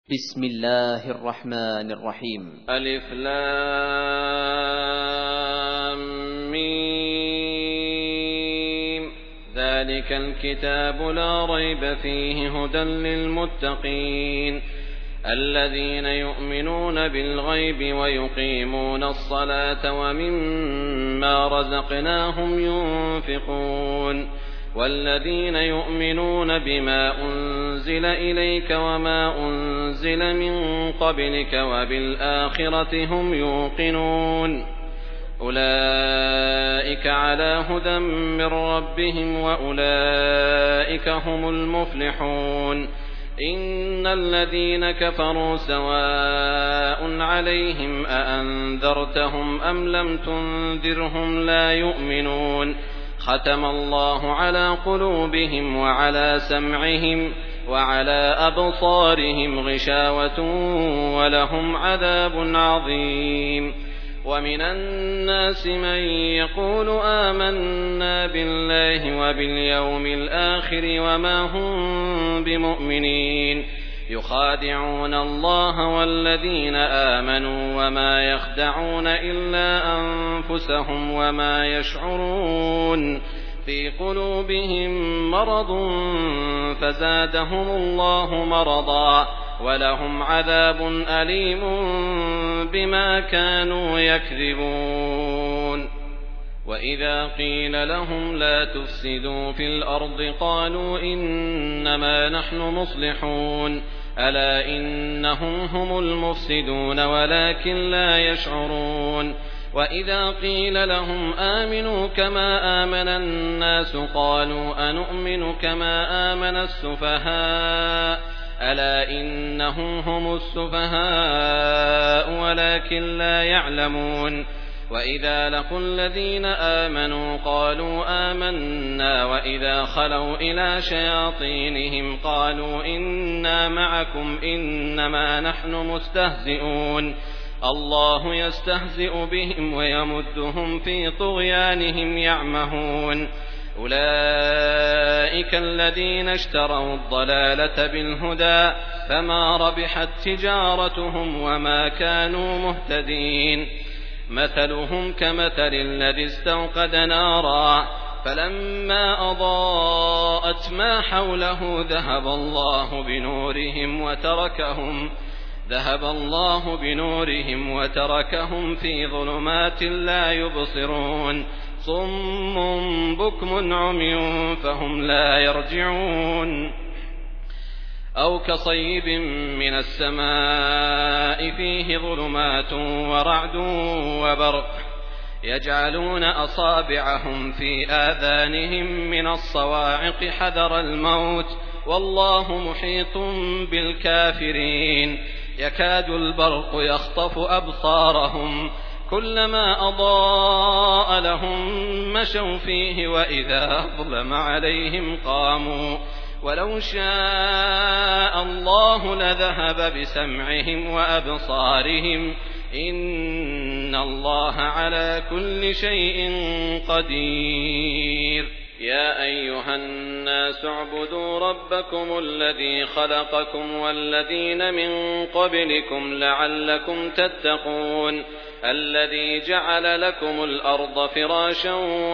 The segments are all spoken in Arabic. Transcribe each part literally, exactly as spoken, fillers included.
بسم الله الرحمن الرحيم. ألف لام ميم. ذلك الكتاب لا ريب فيه هدى للمتقين الذين يؤمنون بالغيب ويقيمون الصلاة ومما رزقناهم ينفقون والذين يؤمنون بما أنزل إليك وما أنزل من قبلك وبالآخرة هم يوقنون أولئك على هدى من ربهم وأولئك هم المفلحون. إن الذين كفروا سواء عليهم أأنذرتهم أم لم تنذرهم لا يؤمنون ختم الله على قلوبهم وعلى سمعهم وعلى أبصارهم غشاوة ولهم عذاب عظيم. ومن الناس من يقول آمنا بالله وباليوم الآخر وما هم بمؤمنين يخادعون الله والذين آمنوا وما يخدعون إلا أنفسهم وما يشعرون في قلوبهم مرض فزادهم الله مرضا ولهم عذاب أليم بما كانوا يكذبون. وإذا قيل لهم لا تفسدوا في الأرض قالوا إنما نحن مصلحون ألا إنهم هم المفسدون ولكن لا يشعرون. وإذا قيل لهم آمنوا كما آمن الناس قالوا أنؤمن كما آمن السفهاء ألا إنهم هم السفهاء ولكن لا يعلمون. وإذا لقوا الذين آمنوا قالوا آمنا وإذا خلوا إلى شياطينهم قالوا إنا معكم إنما نحن مستهزئون الله يستهزئ بهم ويمدهم في طغيانهم يعمهون. أولئك الذين اشتروا الضلالة بالهدى فما ربحت تجارتهم وما كانوا مهتدين. مثلهم كمثل الذي استوقد نارا فلما أضاءت ما حوله ذهب الله بنورهم وتركهم ذهب الله بنورهم وتركهم في ظلمات لا يبصرون صم بكم عمي فهم لا يرجعون. أو كصيب من السماء فيه ظلمات ورعد وبرق يجعلون أصابعهم في آذانهم من الصواعق حذر الموت والله محيط بالكافرين. يكاد البرق يخطف أبصارهم كلما أضاء لهم مشوا فيه وإذا أظلم عليهم قاموا ولو شاء الله لذهب بسمعهم وأبصارهم إن الله على كل شيء قدير. يا أيها الناس اعبدوا ربكم الذي خلقكم والذين من قبلكم لعلكم تتقون الذي جعل لكم الأرض فراشا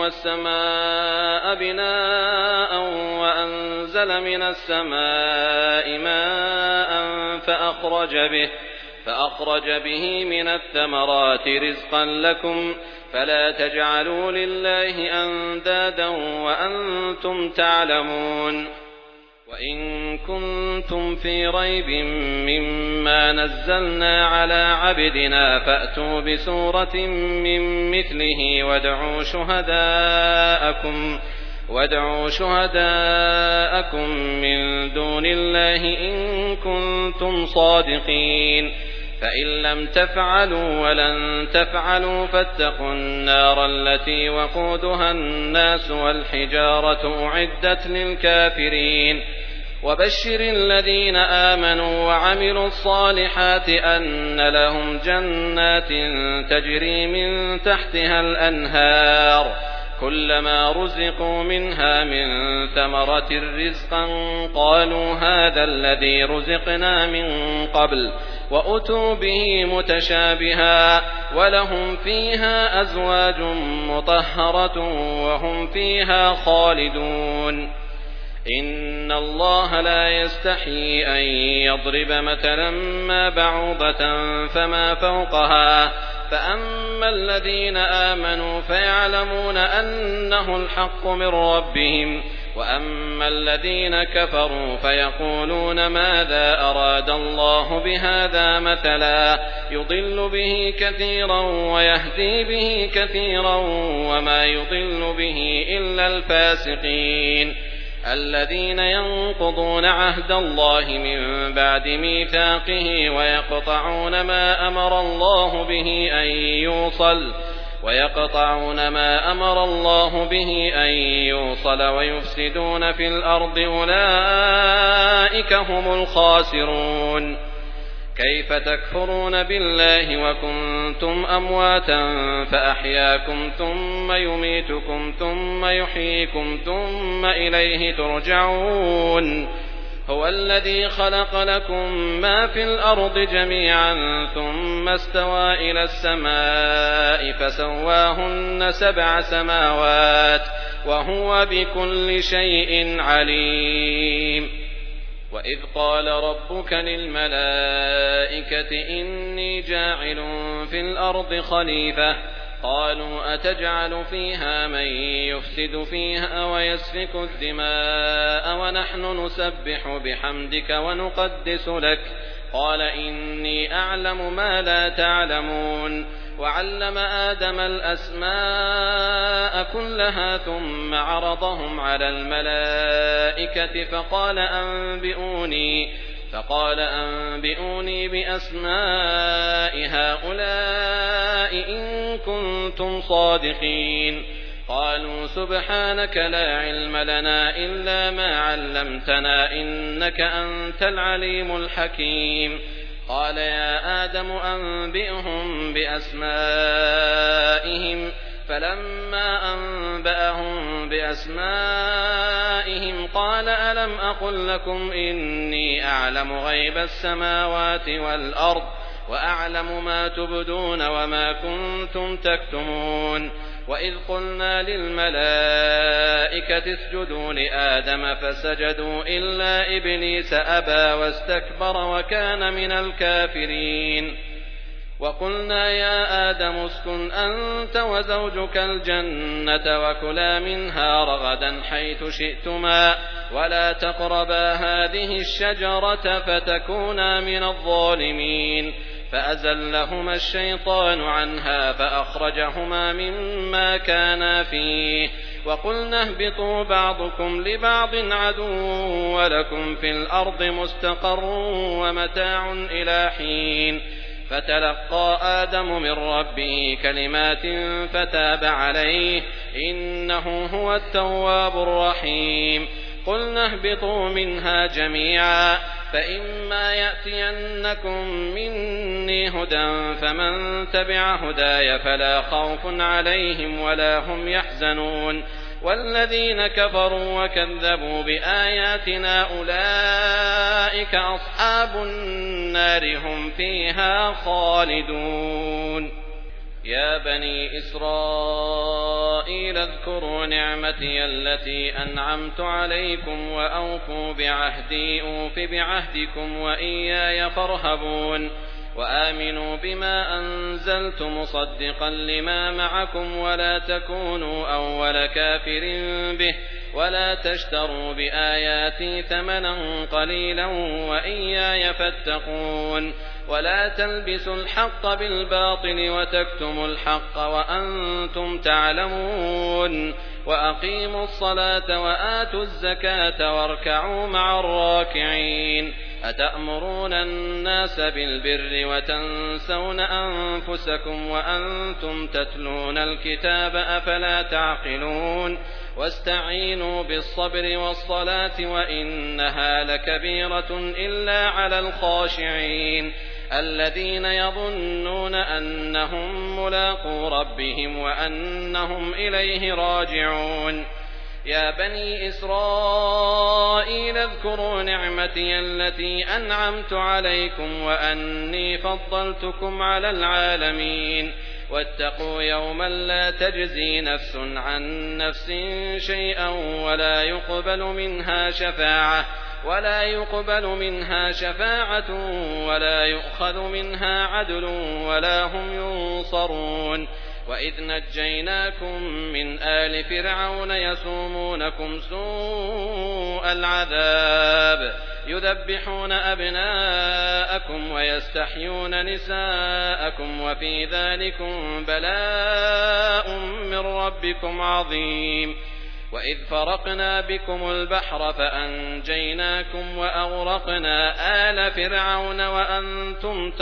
والسماء بناء وأنزل من السماء ماء فأخرج به فأخرج به من الثمرات رزقا لكم فلا تجعلوا لله أندادا وأنتم تعلمون. وإن كنتم في ريب مما نزلنا على عبدنا فأتوا بسورة من مثله وادعوا شهداءكم وادعوا شهداءكم من دون الله إن كنتم صادقين فإن لم تفعلوا ولن تفعلوا فاتقوا النار التي وقودها الناس والحجارة أعدت للكافرين. وبشر الذين آمنوا وعملوا الصالحات أن لهم جنات تجري من تحتها الأنهار كلما رزقوا منها من ثمرة رزقا قالوا هذا الذي رزقنا من قبل وأتوا به متشابها ولهم فيها أزواج مطهرة وهم فيها خالدون إن الله لا يستحيي أن يضرب مثلا ما بعوضة فما فوقها فأما الذين آمنوا فيعلمون أنه الحق من ربهم وأما الذين كفروا فيقولون ماذا أراد الله بهذا مثلا يضل به كثيرا ويهدي به كثيرا وما يضل به إلا الفاسقين الذين ينقضون عهد الله من بعد ميثاقه ويقطعون ما أمر الله به أن يوصل ويقطعون ما أمر الله به أن يوصل ويفسدون في الأرض أولئك هم الخاسرون كيف تكفرون بالله وكنتم أمواتا فأحياكم ثم يميتكم ثم يحييكم ثم إليه ترجعون هو الذي خلق لكم ما في الأرض جميعا ثم استوى إلى السماء فسواهن سبع سماوات وهو بكل شيء عليم وإذ قال ربك للملائكة إني جاعل في الأرض خليفة قالوا أتجعل فيها من يفسد فيها ويسفك الدماء ونحن نسبح بحمدك ونقدس لك قال إني أعلم ما لا تعلمون وعلم آدم الأسماء كلها ثم عرضهم على الملائكة فقال أنبئوني فقال أنبئوني بأسماء هؤلاء إن كنتم صادقين قالوا سبحانك لا علم لنا إلا ما علمتنا إنك أنت العليم الحكيم قال يا آدم أنبئهم بأسمائهم فلما أنبأهم بأسمائهم قال ألم أقل لكم إني أعلم غيب السماوات والأرض وأعلم ما تبدون وما كنتم تكتمون وإذ قلنا للملائكة اسجدوا لآدم فسجدوا إلا إبليس أبى واستكبر وكان من الكافرين وقلنا يا آدم اسكن أنت وزوجك الجنة وكلا منها رغدا حيث شئتما ولا تقربا هذه الشجرة فتكونا من الظالمين فأزلهما الشيطان عنها فأخرجهما مما كانا فيه وقلنا اهبطوا بعضكم لبعض عدو ولكم في الأرض مستقر ومتاع إلى حين فتلقى آدم من ربه كلمات فتاب عليه إنه هو التواب الرحيم قلنا اهبطوا منها جميعا فإما يأتينكم مني هدى فمن تبع هداي فلا خوف عليهم ولا هم يحزنون والذين كفروا وكذبوا بآياتنا أولئك أصحاب النار هم فيها خالدون يا بني إسرائيل اذكروا نعمتي التي أنعمت عليكم وأوفوا بعهدي أوف بعهدكم وإياي فارهبون وآمنوا بما أنزلت مصدقا لما معكم ولا تكونوا أول كافر به ولا تشتروا بآياتي ثمنا قليلا وإياي فاتقون ولا تلبسوا الحق بالباطل وتكتموا الحق وأنتم تعلمون وأقيموا الصلاة وآتوا الزكاة واركعوا مع الراكعين أتأمرون الناس بالبر وتنسون أنفسكم وأنتم تتلون الكتاب أفلا تعقلون واستعينوا بالصبر والصلاة وإنها لكبيرة إلا على الخاشعين الذين يظنون أنهم ملاقو ربهم وأنهم إليه راجعون يا بني إسرائيل اذكروا نعمتي التي أنعمت عليكم وأني فضلتكم على العالمين واتقوا يوما لا تجزي نفس عن نفس شيئا ولا يقبل منها شفاعة ولا يقبل منها شفاعة ولا يؤخذ منها عدل ولا هم ينصرون وإذ نجيناكم من آل فرعون يسومونكم سوء العذاب يذبحون أبناءكم ويستحيون نساءكم وفي ذلكم بلاء من ربكم عظيم وإذ فرقنا بكم البحر فأنجيناكم وأغرقنا آل فرعون وأنتم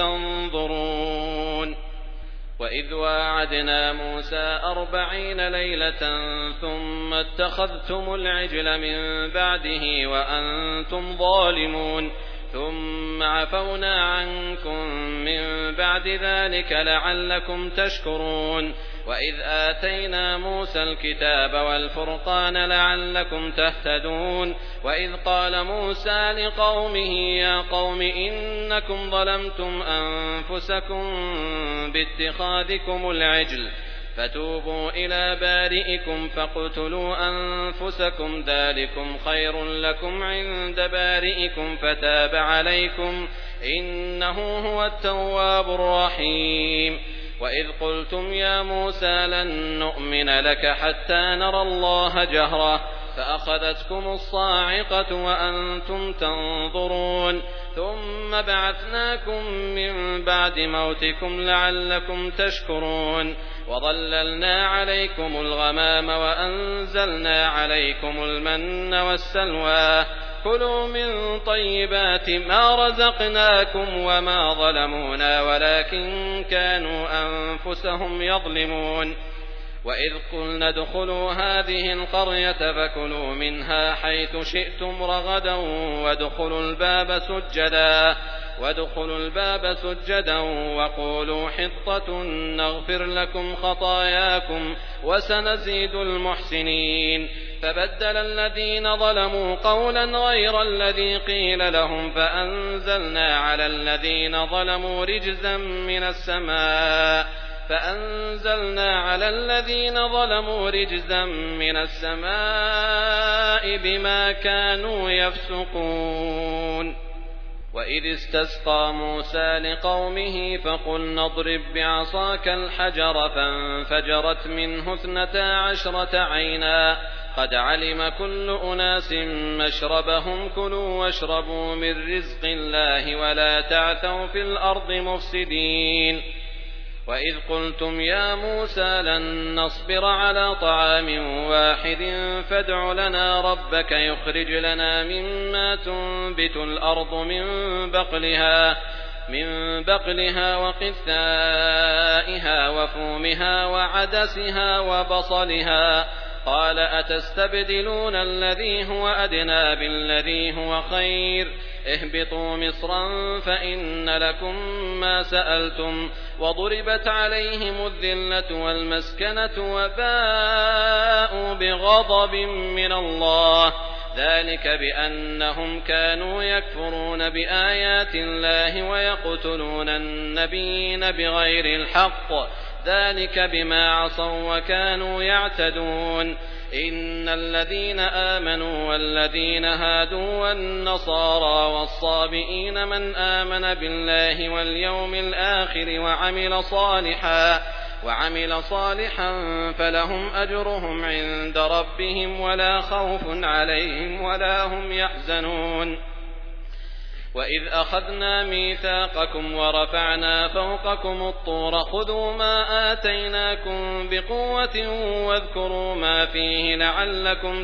تنظرون وإذ واعدنا موسى أربعين ليلة ثم اتخذتم العجل من بعده وأنتم ظالمون ثم عفونا عنكم من بعد ذلك لعلكم تشكرون وإذ آتينا موسى الكتاب والفرقان لعلكم تهتدون وإذ قال موسى لقومه يا قوم إنكم ظلمتم أنفسكم باتخاذكم العجل فتوبوا إلى بارئكم فاقتلوا أنفسكم ذلكم خير لكم عند بارئكم فتاب عليكم إنه هو التواب الرحيم وإذ قلتم يا موسى لن نؤمن لك حتى نرى الله جهرة فأخذتكم الصاعقة وأنتم تنظرون ثم بعثناكم من بعد موتكم لعلكم تشكرون وظللنا عليكم الغمام وأنزلنا عليكم المن والسلوى كلوا من طيبات ما رزقناكم وما ظلمونا ولكن كانوا أنفسهم يظلمون وإذ قلنا ادخلوا هذه القرية فكلوا منها حيث شئتم رغدا وادخلوا الباب سجدا وادخلوا الباب سجدا وقولوا حطة نغفر لكم خطاياكم وسنزيد المحسنين فبدل الذين ظلموا قولا غير الذي قيل لهم فأنزلنا على الذين ظلموا رجزا من السماء فأنزلنا على الذين ظلموا رجزا من السماء بما كانوا يفسقون وإذ استسقى موسى لقومه فقلنا اضرب بعصاك الحجر فانفجرت منه اثنتا عشرة عينا قد علم كل أناس مشربهم كلوا واشربوا من رزق الله ولا تعثوا في الأرض مفسدين وإذ قلتم يا موسى لن نصبر على طعام واحد فادع لنا ربك يخرج لنا مما تنبت الأرض من بقلها من بقلها وقثائها وفومها وعدسها وبصلها قال أتستبدلون الذي هو أدنى بالذي هو خير اهبطوا مصرا فإن لكم ما سألتم وضربت عليهم الذلة والمسكنة وباءوا بغضب من الله ذلك بأنهم كانوا يكفرون بآيات الله ويقتلون النبيين بغير الحق ذلك بما عصوا وكانوا يعتدون إن الذين آمنوا والذين هادوا والنصارى والصابئين من آمن بالله واليوم الآخر وعمل صالحا وعمل صالحا فلهم أجرهم عند ربهم ولا خوف عليهم ولا هم يحزنون وإذ أخذنا ميثاقكم ورفعنا فوقكم الطور خذوا ما آتيناكم بقوة واذكروا ما فيه لعلكم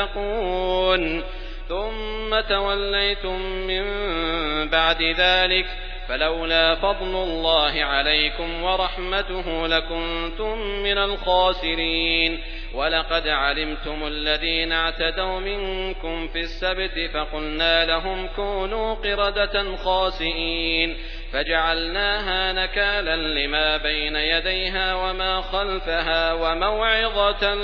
تتقون ثم توليتم من بعد ذلك فلولا فضل الله عليكم ورحمته لكنتم من الخاسرين ولقد علمتم الذين اعتدوا منكم في السبت فقلنا لهم كونوا قردة خاسئين فجعلناها نكالا لما بين يديها وما خلفها وموعظة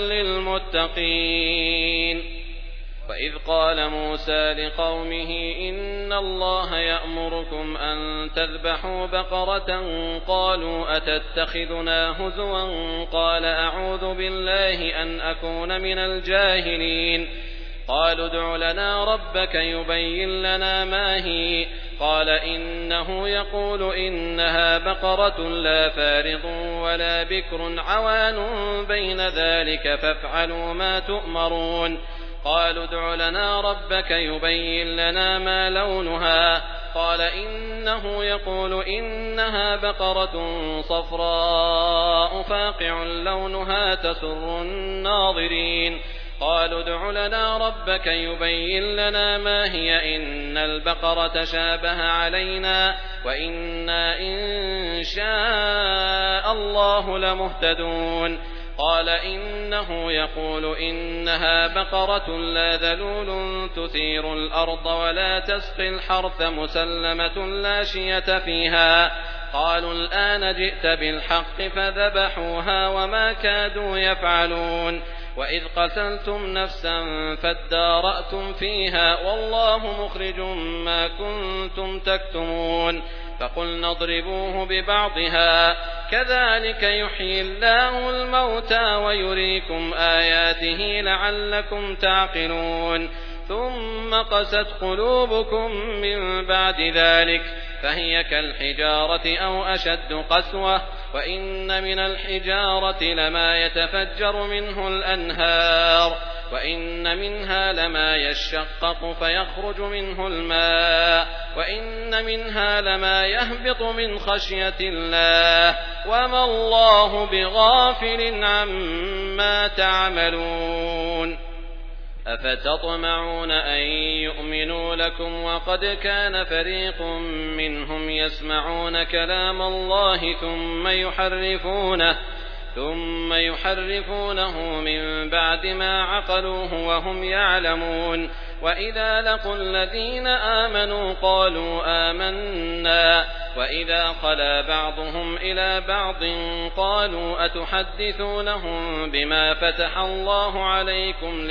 للمتقين. وإذ قال موسى لقومه إن الله يأمركم أن تذبحوا بقرة قالوا أتتخذنا هزوا قال أعوذ بالله أن أكون من الجاهلين. قالوا ادع لنا ربك يبين لنا ما هي قال إنه يقول إنها بقرة لا فارض ولا بكر عوان بين ذلك فافعلوا ما تؤمرون. قالوا ادع لنا ربك يبين لنا ما لونها قال إنه يقول إنها بقرة صفراء فاقع لونها تسر الناظرين. قالوا ادع لنا ربك يبين لنا ما هي إن البقرة شابه علينا وإنا إن شاء الله لمهتدون. قال إنه يقول إنها بقرة لا ذلول تثير الأرض ولا تسقي الحرث مسلمة لا شية فيها. قالوا الآن جئت بالحق فذبحوها وما كادوا يفعلون. وإذ قتلتم نفسا فادارأتم فيها والله مخرج ما كنتم تكتمون. فقلنا اضربوه ببعضها كذلك يحيي الله الموتى ويريكم آياته لعلكم تعقلون. ثم قست قلوبكم من بعد ذلك فهي كالحجارة أو أشد قسوة وإن من الحجارة لما يتفجر منه الأنهار وإن منها لما يشقق فيخرج منه الماء وإن منها لما يهبط من خشية الله وما الله بغافل عما تعملون. أفتطمعون أن يؤمنوا لكم وقد كان فريق منهم يسمعون كلام الله ثم يحرفونه ثم يحرفونه من بعد ما عقلوه وهم يعلمون. وإذا لقوا الذين آمنوا قالوا آمنا وإذا خلا بعضهم إلى بعض قالوا أتحدثونهم بما فتح الله عليكم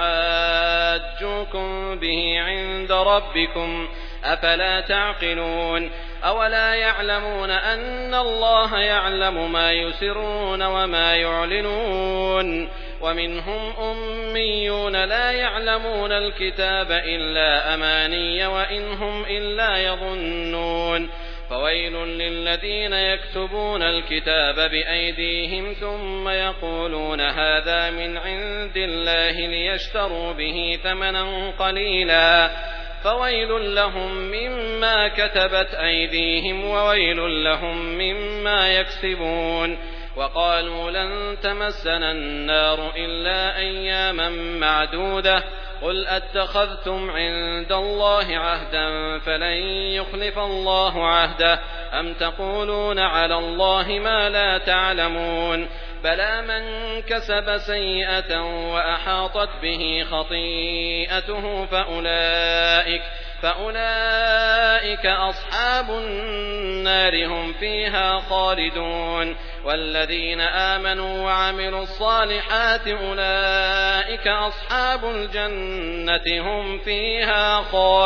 ليحاجوكم به عند ربكم أفلا تعقلون. أولا يعلمون أن الله يعلم ما يسرون وما يعلنون. ومنهم أميون لا يعلمون الكتاب إلا أماني وإن هم إلا يظنون. فويل للذين يكتبون الكتاب بأيديهم ثم يقولون هذا من عند الله ليشتروا به ثمنا قليلا فويل لهم مما كتبت أيديهم وويل لهم مما يكسبون. وقالوا لن تمسنا النار إلا أياما معدودة قل أتخذتم عند الله عهدا فلن يخلف الله عهده أم تقولون على الله ما لا تعلمون. بلى من كسب سيئة وأحاطت به خطيئته فأولئك, فأولئك أصحاب النار هم فيها خالدون. والذين آمنوا وعملوا الصالحات أولئك أصحاب الجنة هم فيها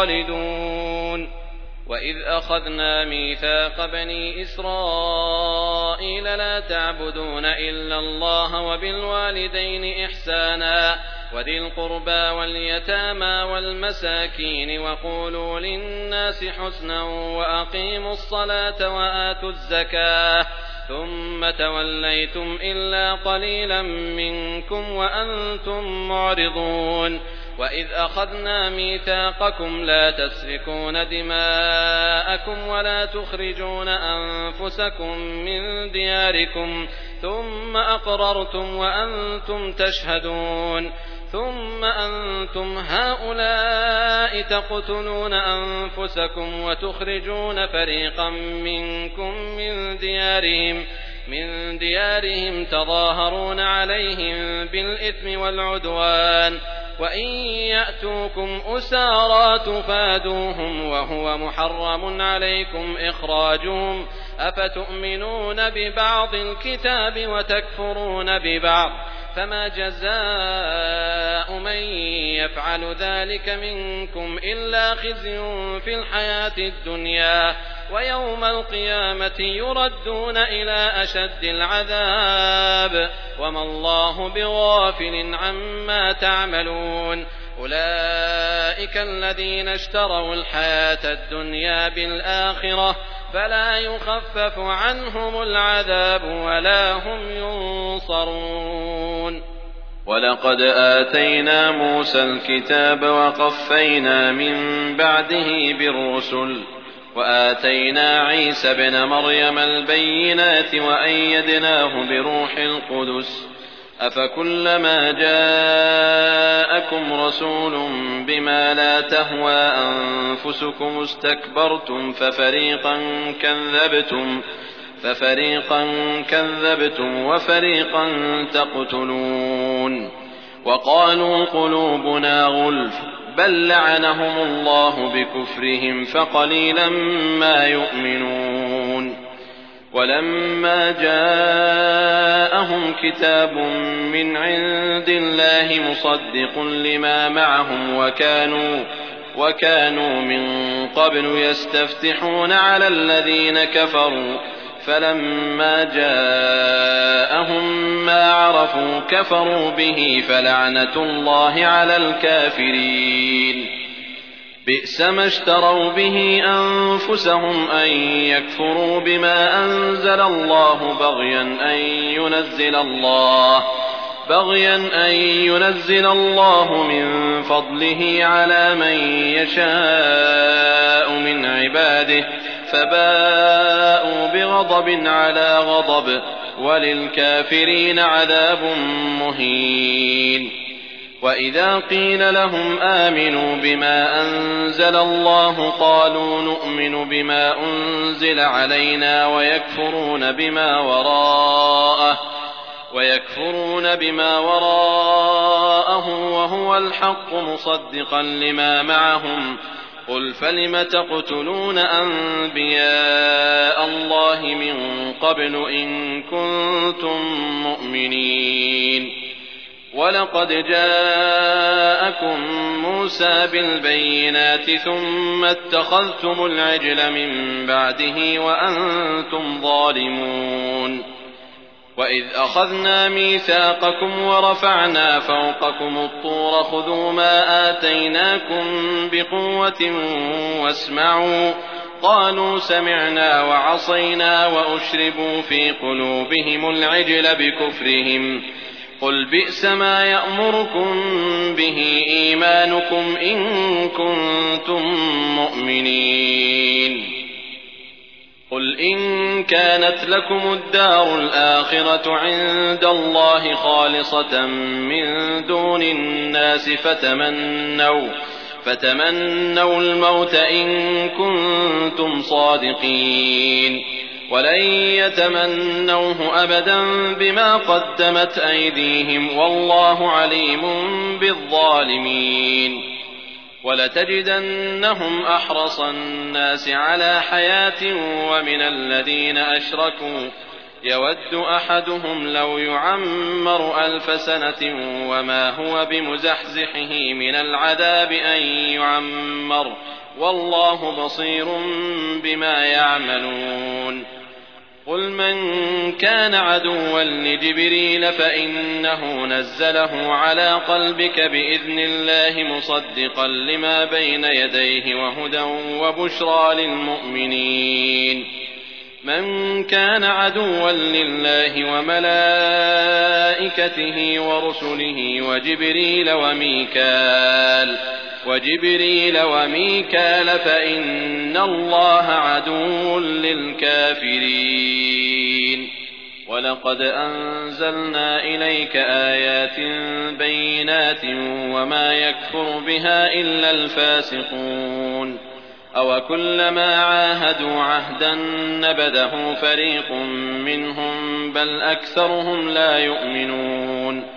خالدون. وإذ أخذنا ميثاق بني إسرائيل لا تعبدون إلا الله وبالوالدين إحسانا وذي القربى واليتامى والمساكين وقولوا للناس حسنا وأقيموا الصلاة وآتوا الزكاة ثم توليتم إلا قليلا منكم وأنتم معرضون. وإذ أخذنا ميثاقكم لا تسفكون دماءكم ولا تخرجون أنفسكم من دياركم ثم أقررتم وأنتم تشهدون. ثم أنتم هؤلاء تقتلون أنفسكم وتخرجون فريقا منكم من ديارهم من ديارهم تظاهرون عليهم بالإثم والعدوان وإن يأتوكم أسارى تفادوهم وهو محرم عليكم إخراجهم أفتؤمنون ببعض الكتاب وتكفرون ببعض فما جزاء من يفعل ذلك منكم إلا خزي في الحياة الدنيا ويوم القيامة يردون إلى أشد العذاب وما الله بغافل عما تعملون أولئك الذين اشتروا الحياة الدنيا بالآخرة فلا يخفف عنهم العذاب ولا هم ينصرون. ولقد آتينا موسى الكتاب وقفينا من بعده بالرسل وآتينا عيسى ابن مريم البينات وأيدناه بروح القدس أفكلما جاءكم رسول بما لا تهوى أنفسكم استكبرتم ففريقا كذبتم ففريقا كذبتم وفريقا تقتلون وقالوا قلوبنا غلف بل لعنهم الله بكفرهم فقليلا ما يؤمنون. ولما جاءهم كتاب من عند الله مصدق لما معهم وكانوا وكانوا من قبل يستفتحون على الذين كفروا فلما جاءهم ما عرفوا كفروا به فلعنة الله على الكافرين. بئس ما اشتروا به أنفسهم أن يكفروا بما أنزل الله بغيا أن ينزل الله بغيا أن ينزل الله من فضله على من يشاء من عباده فباءوا بغضب على غضب وللكافرين عذاب مهين. وإذا قيل لهم آمنوا بما أنزل الله قالوا نؤمن بما أنزل علينا ويكفرون بما وراءه ويكفرون بما وراءه وهو الحق مصدقا لما معهم قل فلم تقتلون أنبياء الله من قبل إن كنتم مؤمنين. ولقد جاءكم موسى بالبينات ثم اتخذتم العجل من بعده وأنتم ظالمون. وإذ أخذنا ميثاقكم ورفعنا فوقكم الطور خذوا ما آتيناكم بقوة واسمعوا قالوا سمعنا وعصينا وأشربوا في قلوبهم العجل بكفرهم قل بئس ما يأمركم به إيمانكم إن كنتم مؤمنين. قل إن كانت لكم الدار الآخرة عند الله خالصة من دون الناس فتمنوا فتمنوا الموت إن كنتم صادقين ولن يتمنوه أبدا بما قدمت أيديهم والله عليم بالظالمين. ولتجدنهم أحرص الناس على حياة ومن الذين أشركوا يود أحدهم لو يعمر ألف سنة وما هو بمزحزحه من العذاب أن يعمر والله بصير بما يعملون. قل من كان عدوا لجبريل فإنه نزله على قلبك بإذن الله مصدقا لما بين يديه وهدى وبشرى للمؤمنين. من كان عدوا لله وملائكته ورسله وجبريل وميكال وجبريل وميكال فإن الله عدو للكافرين. ولقد أنزلنا إليك آيات بينات وما يكفر بها إلا الفاسقون. أوكلما عاهدوا عهدا نبذه فريق منهم بل أكثرهم لا يؤمنون.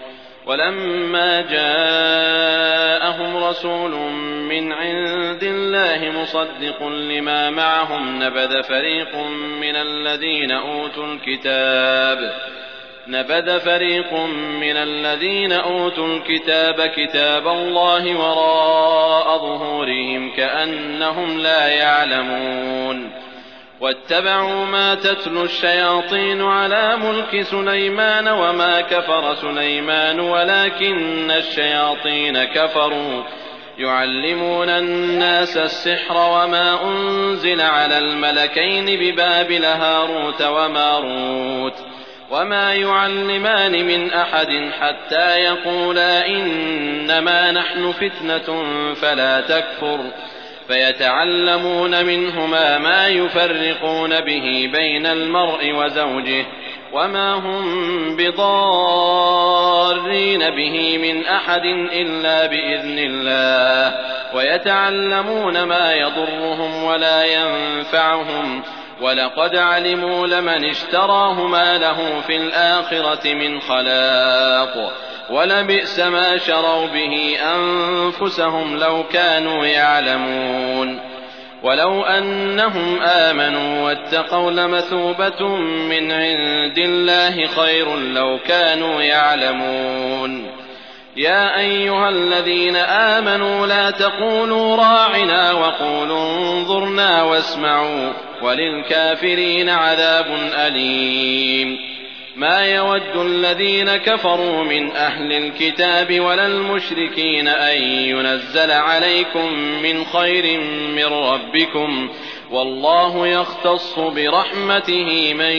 ولما جاءهم رسول من عند الله مصدق لما معهم نبذ فريق من الذين أوتوا الكتاب نبذ فريق من الذين أوتوا الكتاب كتاب الله وراء ظهورهم كأنهم لا يعلمون واتبعوا ما تتلو الشياطين على ملك سليمان وما كفر سليمان ولكن الشياطين كفروا يعلمون الناس السحر وما أنزل على الملكين ببابل هاروت وماروت وما يعلمان من أحد حتى يقولا إنما نحن فتنة فلا تكفر فيتعلمون منهما ما يفرقون به بين المرء وزوجه وما هم بضارين به من أحد إلا بإذن الله ويتعلمون ما يضرهم ولا ينفعهم ولقد علموا لمن اشتراه ما له في الآخرة من خلاق ولبئس ما شروا به أنفسهم لو كانوا يعلمون ولو أنهم آمنوا واتقوا لمثوبة من عند الله خير لو كانوا يعلمون يا أيها الذين آمنوا لا تقولوا راعنا وقولوا انظرنا واسمعوا وللكافرين عذاب أليم ما يود الذين كفروا من أهل الكتاب ولا المشركين أن ينزل عليكم من خير من ربكم والله يختص برحمته من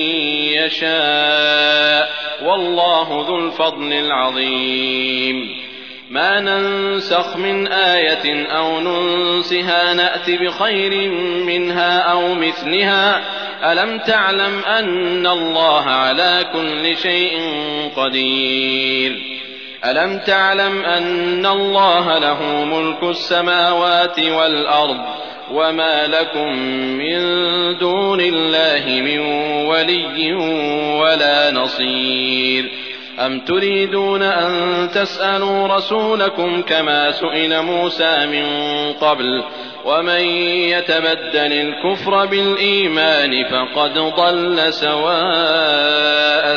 يشاء والله ذو الفضل العظيم ما ننسخ من آية أو ننسها نأت بخير منها أو مثلها ألم تعلم أن الله على كل شيء قدير ألم تعلم أن الله له ملك السماوات والأرض وما لكم من دون الله من ولي ولا نصير أم تريدون أن تسألوا رسولكم كما سئل موسى من قبل ومن يتبدل الكفر بالإيمان فقد ضل سواء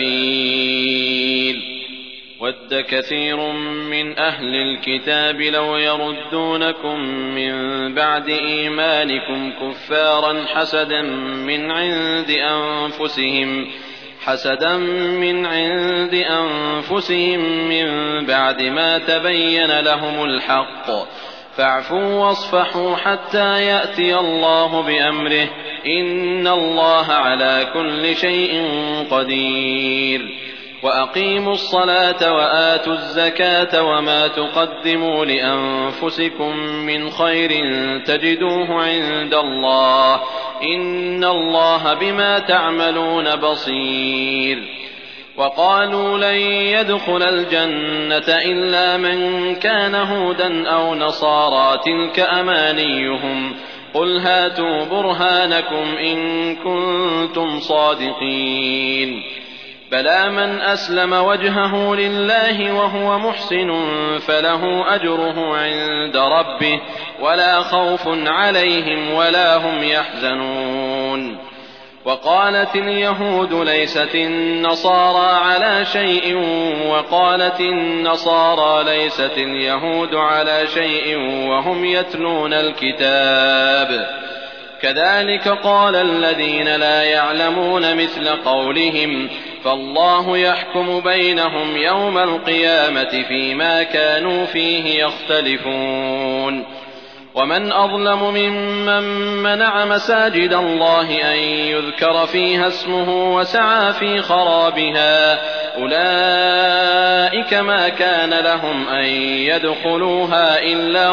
السبيل ود كثير من أهل الكتاب لو يردونكم من بعد إيمانكم كفارا حسدا من عند أنفسهم حسدا من عند أنفسهم من بعد ما تبين لهم الحق فاعفوا واصفحوا حتى يأتي الله بأمره إن الله على كل شيء قدير وأقيموا الصلاة وآتوا الزكاة وما تقدموا لأنفسكم من خير تجدوه عند الله إن الله بما تعملون بصير وقالوا لن يدخل الجنة إلا من كان هودا أو نصارى تلك أمانيهم قل هاتوا برهانكم إن كنتم صادقين بلى من أسلم وجهه لله وهو محسن فله أجره عند ربه ولا خوف عليهم ولا هم يحزنون وقالت اليهود ليست النصارى على شيء وقالت النصارى ليست اليهود على شيء وهم يتلون الكتاب كذلك قال الذين لا يعلمون مثل قولهم فالله يحكم بينهم يوم القيامة فيما كانوا فيه يختلفون ومن أظلم ممن منع مساجد الله أن يذكر فيها اسمه وسعى في خرابها أولئك ما كان لهم أن يدخلوها إلا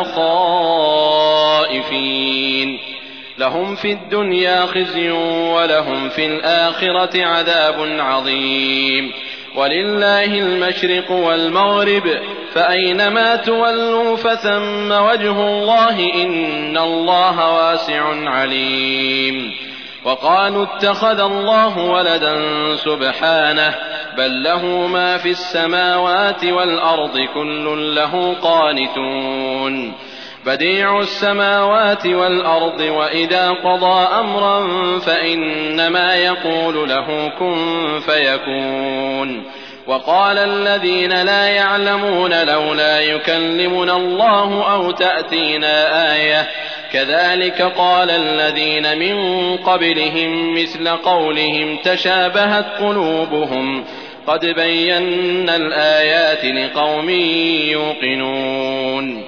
خائفين لهم في الدنيا خزي ولهم في الآخرة عذاب عظيم ولله المشرق والمغرب فأينما تولوا فثم وجه الله إن الله واسع عليم وقالوا اتخذ الله ولدا سبحانه بل له ما في السماوات والأرض كل له قانتون بديع السماوات والأرض وإذا قضى أمرا فإنما يقول له كن فيكون وقال الذين لا يعلمون لولا يكلمنا الله أو تأتينا آية كذلك قال الذين من قبلهم مثل قولهم تشابهت قلوبهم قد بينا الآيات لقوم يوقنون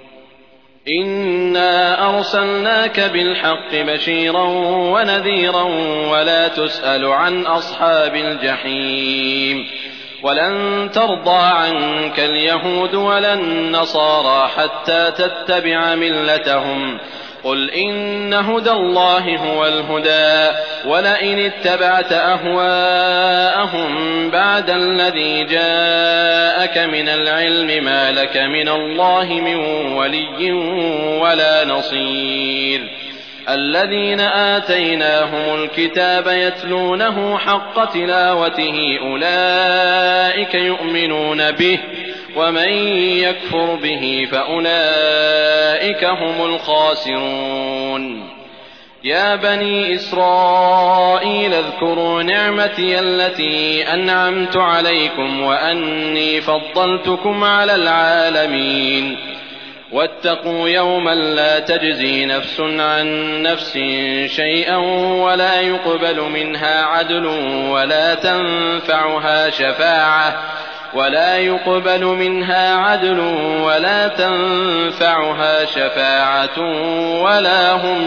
إنا أرسلناك بالحق بشيرا ونذيرا ولا تسأل عن أصحاب الجحيم ولن ترضى عنك اليهود ولا النصارى حتى تتبع ملتهم قل إن هدى الله هو الهدى ولئن اتبعت أهواءهم بعد الذي جاءك من العلم ما لك من الله من ولي ولا نصير الذين آتيناهم الكتاب يتلونه حق تلاوته أولئك يؤمنون به ومن يكفر به فأولئك هم الخاسرون يا بني إسرائيل اذكروا نعمتي التي أنعمت عليكم وأني فضلتكم على العالمين واتقوا يوما لا تجزي نفس عن نفس شيئا ولا يقبل منها عدل ولا تنفعها شفاعة ولا يقبل منها عدل ولا تنفعها شفاعة ولا هم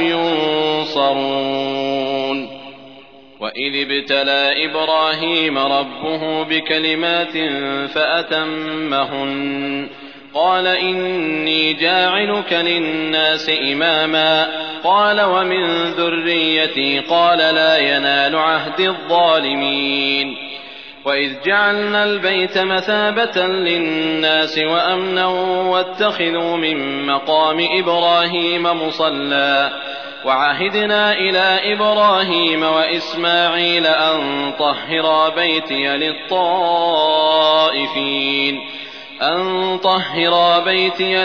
ينصرون وإذ ابتلى إبراهيم ربه بكلمات فأتمهن قال إني جاعلك للناس إماما قال ومن ذريتي قال لا ينال عهد الظالمين وإذ جعلنا البيت مثابة للناس وأمنا واتخذوا من مقام إبراهيم مصلى وعهدنا إلى إبراهيم وإسماعيل أن طهرا بيتي للطائفين أن طهرا بيتي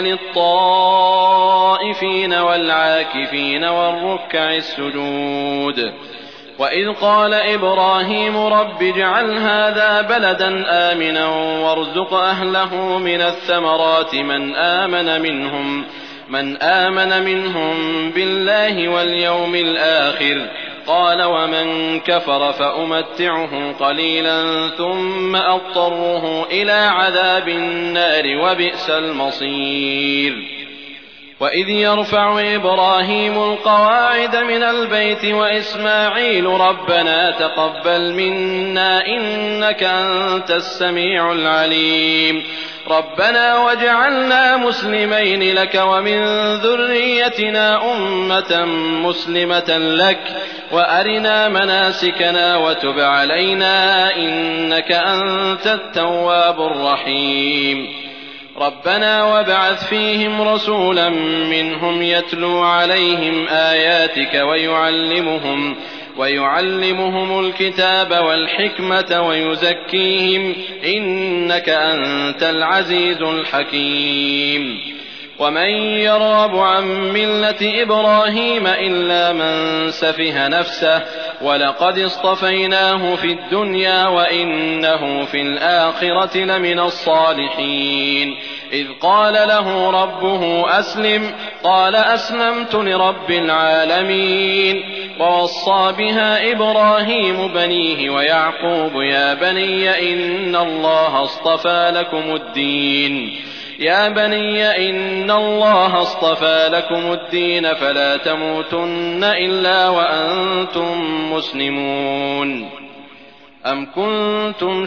للطائفين والعاكفين والركع السجود وإذ قال إبراهيم رب اجعل هذا بلدا آمنا وارزق أهله من الثمرات من آمن منهم من آمن منهم بالله واليوم الآخر قال ومن كفر فأمتعه قليلا ثم أضطره إلى عذاب النار وبئس المصير وإذ يرفع إبراهيم القواعد من البيت وإسماعيل ربنا تقبل منا إنك أنت السميع العليم ربنا واجعلنا مسلمين لك ومن ذريتنا أمة مسلمة لك وأرنا مناسكنا وتب علينا إنك أنت التواب الرحيم ربنا وابعث فيهم رسولا منهم يتلو عليهم آياتك ويعلمهم ويعلمهم الكتاب والحكمة ويزكيهم إنك أنت العزيز الحكيم ومن يرغب عن ملة إبراهيم إلا من سفه نفسه ولقد اصطفيناه في الدنيا وإنه في الآخرة لمن الصالحين إذ قال له ربه أسلم قال أسلمت لرب العالمين ووصى بها إبراهيم بنيه ويعقوب يا بني إن الله اصطفى لكم الدين يا بني إن الله اصطفى لكم الدين فلا تموتن إلا وأنتم مسلمون أم كنتم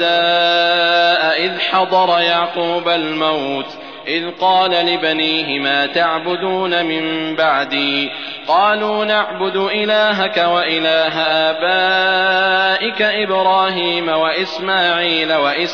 شهداء إذ حضر يعقوب الموت إذ قال لبنيه ما تعبدون من بعدي قالوا نعبد إلهك وإله آبائك إبراهيم وإسماعيل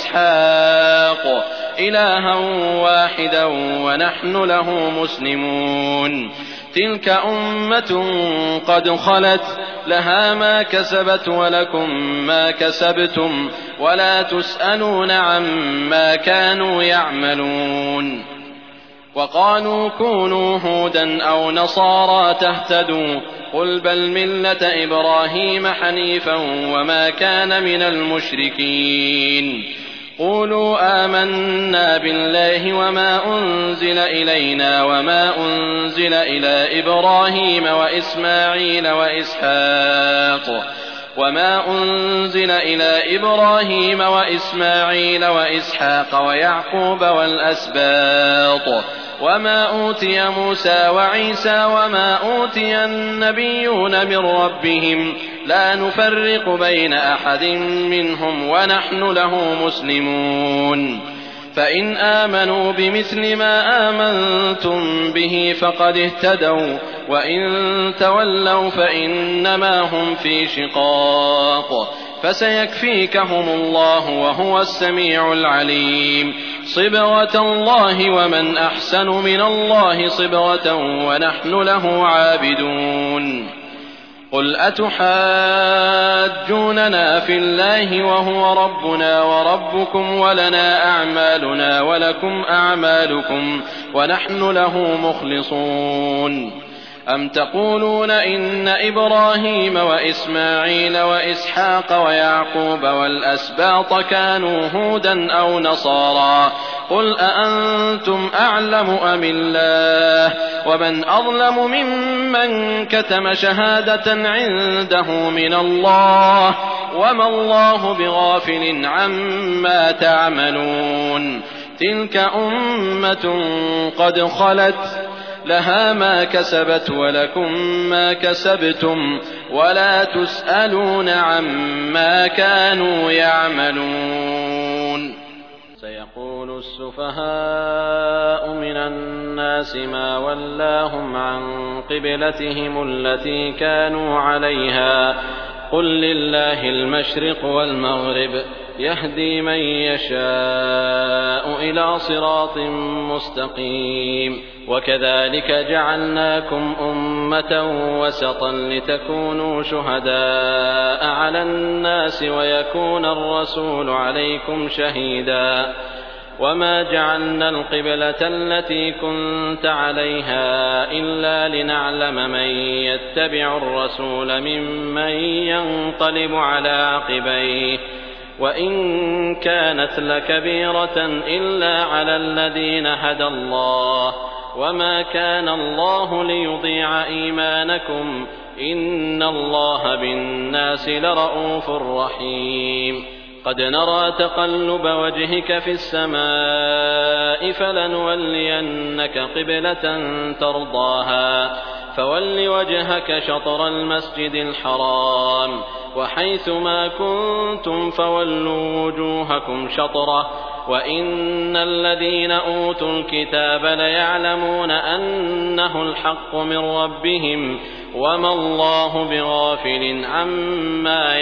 وإسحاق إلها واحدا ونحن له مسلمون تلك أمة قد خلت لها ما كسبت ولكم ما كسبتم ولا تسألون عما كانوا يعملون وقالوا كونوا هودا أو نصارى تهتدوا قل بل ملة إبراهيم حنيفا وما كان من المشركين قولوا آمنا بالله وما أنزل إلينا وما أنزل إلى إبراهيم وإسماعيل وإسحاق وما أنزل إلى إبراهيم وإسماعيل وإسحاق ويعقوب والأسباط وما أوتي موسى وعيسى وما أوتي النبيون من ربهم لا نفرق بين أحد منهم ونحن له مسلمون فإن آمنوا بمثل ما آمنتم به فقد اهتدوا وإن تولوا فإنما هم في شقاق فسيكفيكهم الله وهو السميع العليم صبغة الله ومن أحسن من الله صبغة ونحن له عابدون قل أتحاجوننا في الله وهو ربنا وربكم ولنا أعمالنا ولكم أعمالكم ونحن له مخلصون أم تقولون إن إبراهيم وإسماعيل وإسحاق ويعقوب والأسباط كانوا هودا أو نصارى قل أأنتم أعلم أم الله ومن أظلم ممن كتم شهادة عنده من الله وما الله بغافل عما تعملون تلك أمة قد خلت لها ما كسبت ولكم ما كسبتم ولا تسألون عما كانوا يعملون سيقول السفهاء من الناس ما ولاهم عن قبلتهم التي كانوا عليها قل لله المشرق والمغرب يهدي من يشاء إلى صراط مستقيم وكذلك جعلناكم أمة وسطا لتكونوا شهداء على الناس ويكون الرسول عليكم شهيدا وما جعلنا القبلة التي كنت عليها إلا لنعلم من يتبع الرسول ممن ينقلب على عقبيه وإن كانت لكبيرة إلا على الذين هدى الله وما كان الله ليضيع إيمانكم إن الله بالناس لرءوف رحيم قد نرى تقلب وجهك في السماء فلنولينك قبلة ترضاها فول وجهك شطر المسجد الحرام وحيث ما كنتم فولوا وجوهكم شطره وإن الذين أوتوا الكتاب ليعلمون أنه الحق من ربهم وما الله بغافل عما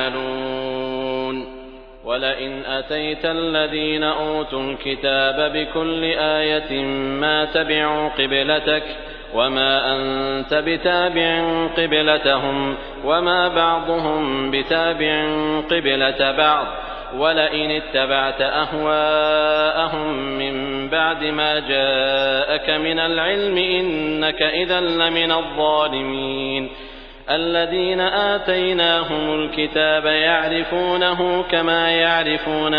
يعملون ولئن أتيت الذين أوتوا الكتاب بكل آية ما تبعوا قبلتك وما أنت بتابع قبلتهم وما بعضهم بتابع قبلة بعض ولئن اتبعت أهواءهم من بعد ما جاءك من العلم إنك إذا لمن الظالمين الذين آتيناهم الكتاب يعرفونه كما يعرفون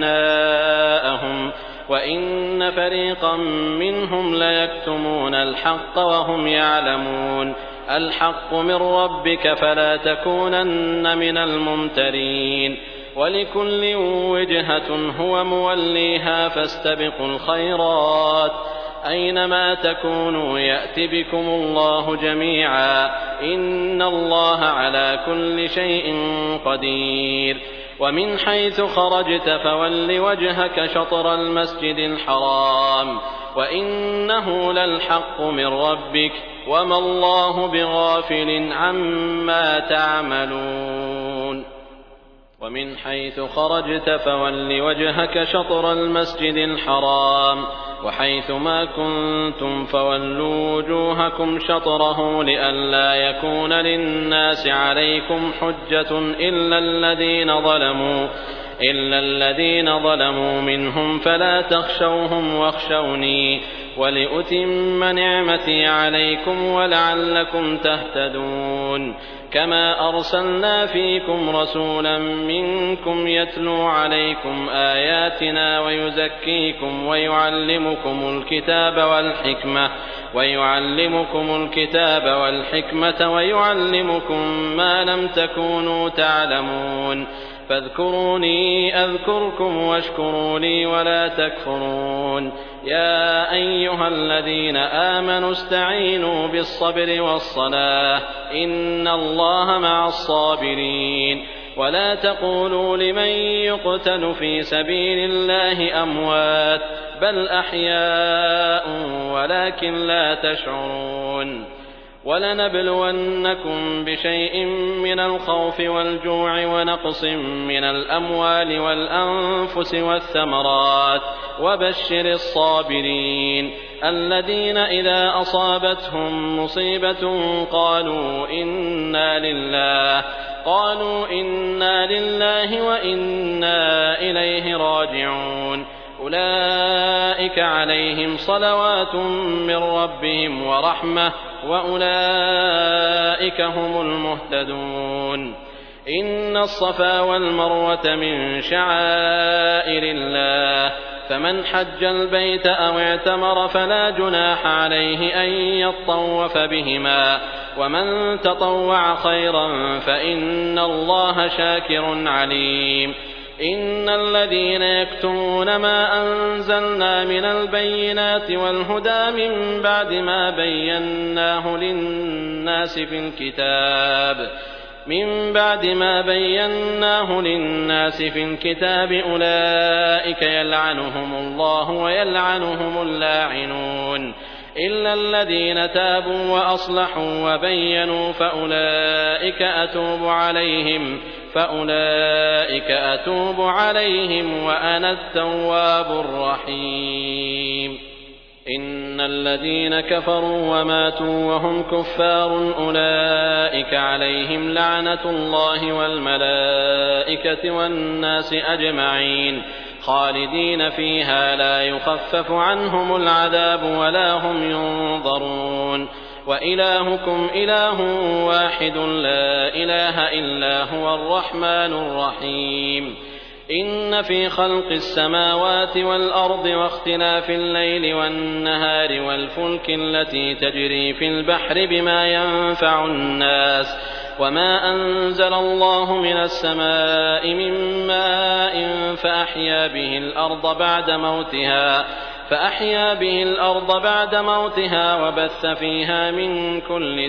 أبناءهم وإن فريقا منهم ليكتمون الحق وهم يعلمون الحق من ربك فلا تكونن من الممترين ولكل وجهة هو موليها فاستبقوا الخيرات أينما تكونوا يأت بكم الله جميعا إن الله على كل شيء قدير ومن حيث خرجت فول وجهك شطر المسجد الحرام وإنه للحق من ربك وما الله بغافل عما تعملون ومن حيث خرجت فول وجهك شطر المسجد الحرام وحيثما كنتم فولوا وجوهكم شطره لئلا يكون للناس عليكم حجة إلا الذين ظلموا إلا الذين ظلموا منهم فلا تخشوهم واخشوني ولأتم نعمتي عليكم ولعلكم تهتدون كما أرسلنا فيكم رسولا منكم يتلو عليكم آياتنا ويزكيكم ويعلمكم الكتاب والحكمة ويعلمكم الكتاب والحكمة ويعلمكم ما لم تكونوا تعلمون فاذكروني أذكركم واشكروا لي ولا تكفرون يا أيها الذين آمنوا استعينوا بالصبر والصلاة إن الله مع الصابرين ولا تقولوا لمن يقتل في سبيل الله أموات بل أحياء ولكن لا تشعرون ولنبلونكم بشيء من الخوف والجوع ونقص من الأموال والأنفس والثمرات وبشر الصابرين الذين إذا أصابتهم مصيبة قالوا إنا لله قالوا إنا لله وإنا إليه راجعون أولئك عليهم صلوات من ربهم ورحمة وأولئك هم المهتدون إن الصفا والمروة من شعائر الله فمن حج البيت أو اعتمر فلا جناح عليه أن يطوف بهما ومن تطوع خيرا فإن الله شاكر عليم إن الذين يكتمون ما أنزلنا من البينات والهدى من بعد ما بيناه للناس في الكتاب من بعد ما بيناه للناس في الكتاب أولئك يلعنهم الله ويلعنهم اللاعنون إلا الذين تابوا وأصلحوا وبينوا فأولئك أتوب عليهم فأولئك أتوب عليهم وأنا التواب الرحيم إن الذين كفروا وماتوا وهم كفار أولئك عليهم لعنة الله والملائكة والناس أجمعين خالدين فيها لا يخفف عنهم العذاب ولا هم ينظرون وإلهكم إله واحد لا إله إلا هو الرحمن الرحيم إن في خلق السماوات والأرض واختلاف الليل والنهار والفلك التي تجري في البحر بما ينفع الناس وما أنزل الله من السماء من ماء فأحيا به الأرض بعد موتها فأحيا به الأرض بعد موتها وبث فيها من كل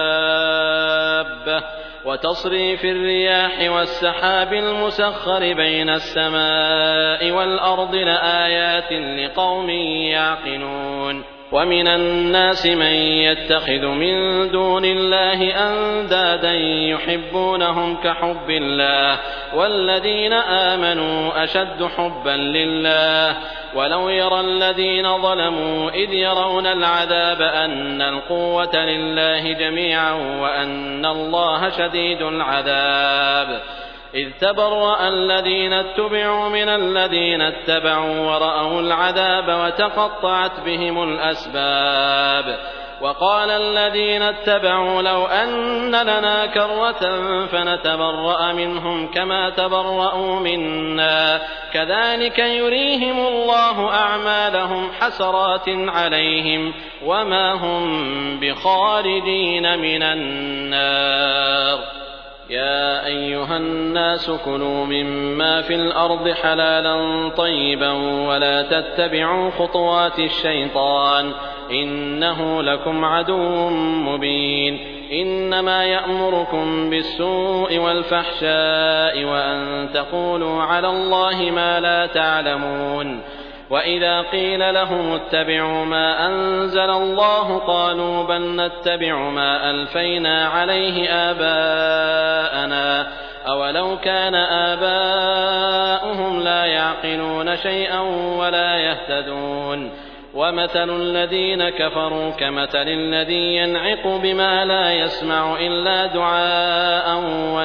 دابة وتصريف الرياح والسحاب المسخر بين السماء والأرض لآيات لقوم يعقلون ومن الناس من يتخذ من دون الله أندادا يحبونهم كحب الله والذين آمنوا أشد حبا لله ولو يرى الذين ظلموا إذ يرون العذاب أن القوة لله جميعا وأن الله شديد العذاب إذ تبرأ الذين اتبعوا من الذين اتبعوا ورأوا العذاب وتقطعت بهم الأسباب وقال الذين اتبعوا لو أن لنا كرة فنتبرأ منهم كما تبرأوا منا كذلك يريهم الله أعمالهم حسرات عليهم وما هم بخارجين من النار يا أيها الناس كلوا مما في الأرض حلالا طيبا ولا تتبعوا خطوات الشيطان إنه لكم عدو مبين إنما يأمركم بالسوء والفحشاء وأن تقولوا على الله ما لا تعلمون وإذا قيل لهم اتبعوا ما أنزل الله قالوا بل نتبع ما ألفينا عليه آباءنا أولو كان آباؤهم لا يعقلون شيئا ولا يهتدون ومثل الذين كفروا كمثل الذي ينعق بما لا يسمع إلا دعاء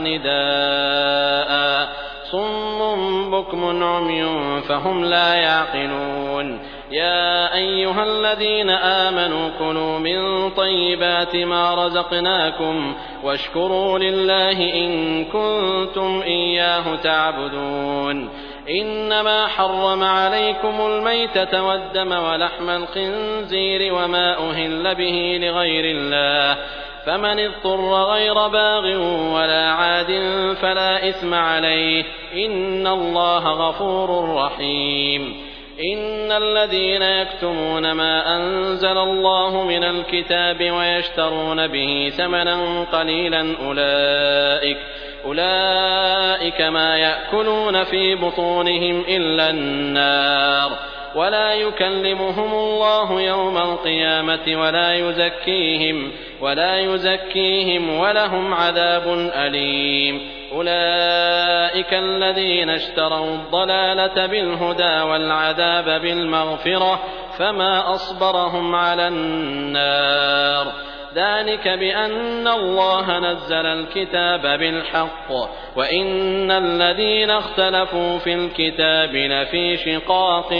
ونداء صم بكم عمي فهم لا يعقلون يا أيها الذين آمنوا كلوا من طيبات ما رزقناكم واشكروا لله إن كنتم إياه تعبدون إنما حرم عليكم الميتة والدم ولحم الخنزير وما أهل به لغير الله فمن اضطر غير باغ ولا عاد فلا إثم عليه إن الله غفور رحيم إن الذين يكتمون ما أنزل الله من الكتاب ويشترون به ثمنا قليلا أولئك أولئك ما يأكلون في بطونهم إلا النار ولا يكلمهم الله يوم القيامة ولا يزكيهم ولا يزكيهم ولهم عذاب أليم أولئك الذين اشتروا الضلالة بالهدى والعذاب بالمغفرة فما أصبرهم على النار ذلك بأن الله نزل الكتاب بالحق وإن الذين اختلفوا في الكتاب لفي شقاق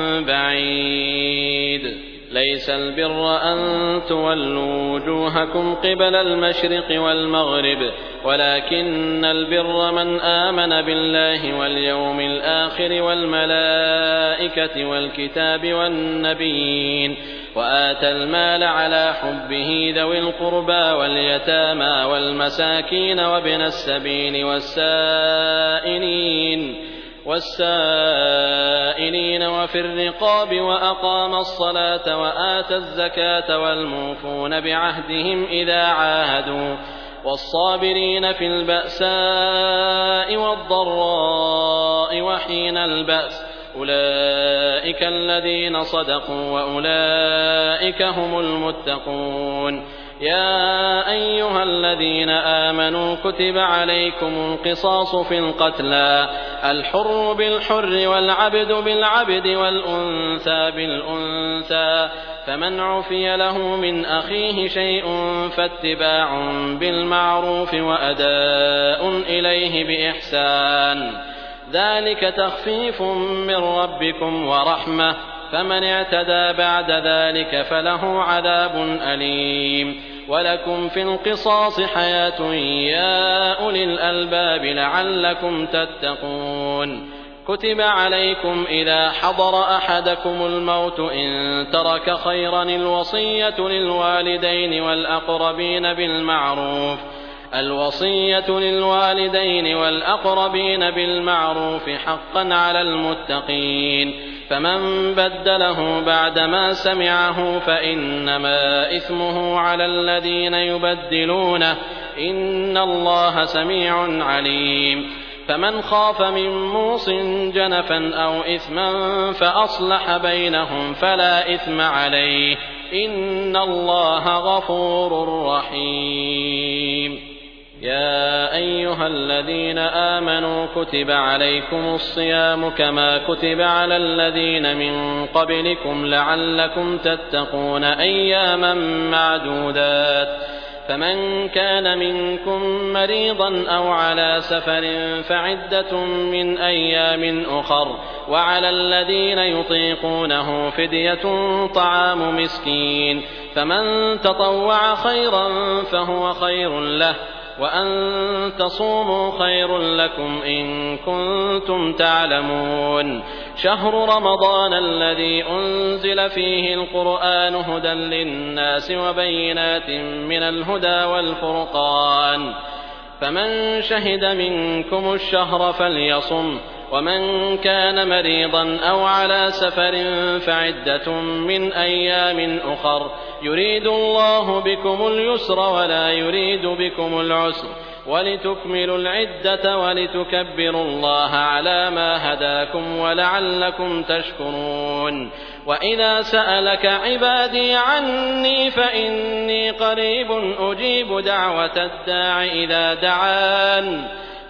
بعيد ليس البر أن تولوا وجوهكم قبل المشرق والمغرب ولكن البر من آمن بالله واليوم الآخر والملائكة والكتاب والنبيين وآتى المال على حبه ذوي القربى واليتامى والمساكين وابن السبيل والسائلين والسائلين وفي الرقاب وأقام الصلاة وآتى الزكاة والموفون بعهدهم إذا عاهدوا والصابرين في البأساء والضراء وحين البأس أولئك الذين صدقوا وأولئك هم المتقون يا أيها الذين آمنوا كتب عليكم القصاص في القتلى الحر بالحر والعبد بالعبد والأنثى بالأنثى فمن عفي له من أخيه شيء فاتباع بالمعروف وأداء إليه بإحسان ذلك تخفيف من ربكم ورحمة فمن اعتدى بعد ذلك فله عذاب أليم ولكم في القصاص حياة يا أولي الألباب لعلكم تتقون كتب عليكم إذا حضر أحدكم الموت إن ترك خيرا الوصية للوالدين والأقربين بالمعروف الوصية للوالدين والأقربين بالمعروف حقا على المتقين فمن بدله بعدما سمعه فإنما إثمه على الذين يبدلونه إن الله سميع عليم فمن خاف من موص جنفا أو إثما فأصلح بينهم فلا إثم عليه إن الله غفور رحيم يا أيها الذين آمنوا كتب عليكم الصيام كما كتب على الذين من قبلكم لعلكم تتقون أياما معدودات فمن كان منكم مريضا أو على سفر فعدة من أيام أخر وعلى الذين يطيقونه فدية طعام مسكين فمن تطوع خيرا فهو خير له وأن تصوموا خير لكم إن كنتم تعلمون شهر رمضان الذي أنزل فيه القرآن هدى للناس وبينات من الهدى والفرقان فمن شهد منكم الشهر فليصم ومن كان مريضا أو على سفر فعدة من أيام أخر يريد الله بكم اليسر ولا يريد بكم العسر ولتكملوا العدة ولتكبروا الله على ما هداكم ولعلكم تشكرون وإذا سألك عبادي عني فإني قريب أجيب دعوة الداع إذا دعان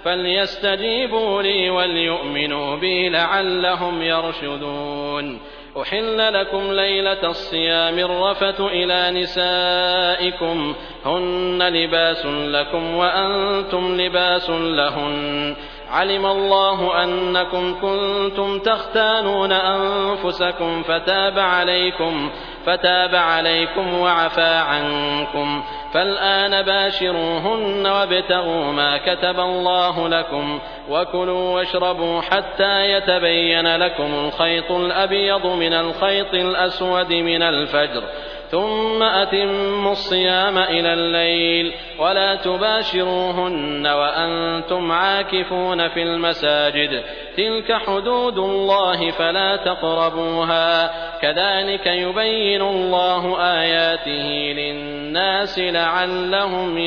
فليستجيبوا لي وليؤمنوا بي لعلهم يرشدون أحل لكم ليلة الصيام الرفث إلى نسائكم هن لباس لكم وأنتم لباس لهن علم الله أنكم كنتم تختانون أنفسكم فتاب عليكم فتاب عليكم وعفى عنكم فالآن باشروهن وابتغوا ما كتب الله لكم وكلوا واشربوا حتى يتبين لكم الخيط الأبيض من الخيط الأسود من الفجر ثم أتموا الصيام إلى الليل ولا تباشروهن وأنتم عاكفون في المساجد تلك حدود الله فلا تقربوها كذلك يبين الله آياته للناس لعلهم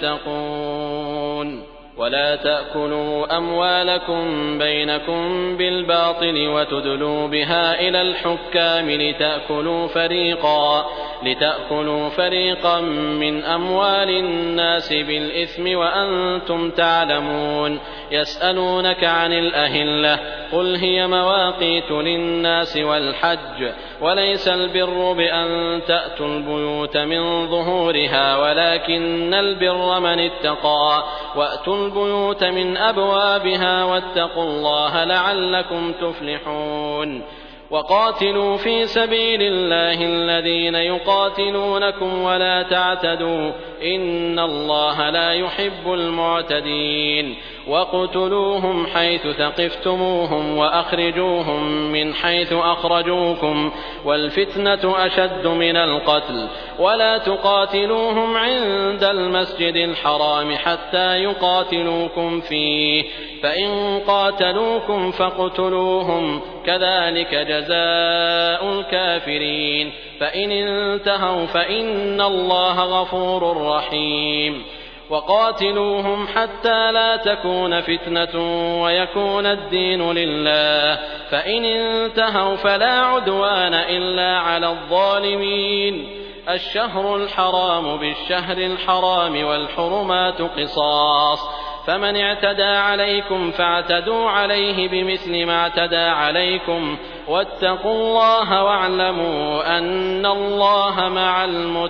يتقون ولا تأكلوا أموالكم بينكم بالباطل وتدلوا بها إلى الحكام لتأكلوا فريقا لتأكلوا فريقا من أموال الناس بالإثم وأنتم تعلمون يسألونك عن الأهلة قل هي مواقيت للناس والحج وليس البر بأن تأتوا البيوت من ظهورها ولكن البر من اتقى وأتوا البيوت من أبوابها واتقوا الله لعلكم تفلحون وقاتلوا في سبيل الله الذين يقاتلونكم ولا تعتدوا إن الله لا يحب المعتدين وقتلوهم حيث ثقفتموهم وأخرجوهم من حيث أخرجوكم والفتنة أشد من القتل ولا تقاتلوهم عند المسجد الحرام حتى يقاتلوكم فيه فإن قاتلوكم فاقتلوهم كذلك جزاء الكافرين فإن انتهوا فإن الله غفور رحيم وقاتلوهم حتى لا تكون فتنة ويكون الدين لله فإن انتهوا فلا عدوان إلا على الظالمين الشهر الحرام بالشهر الحرام والحرمات قصاص فمن اعتدى عليكم فاعتدوا عليه بمثل ما اعتدى عليكم واتقوا الله واعلموا أن الله مع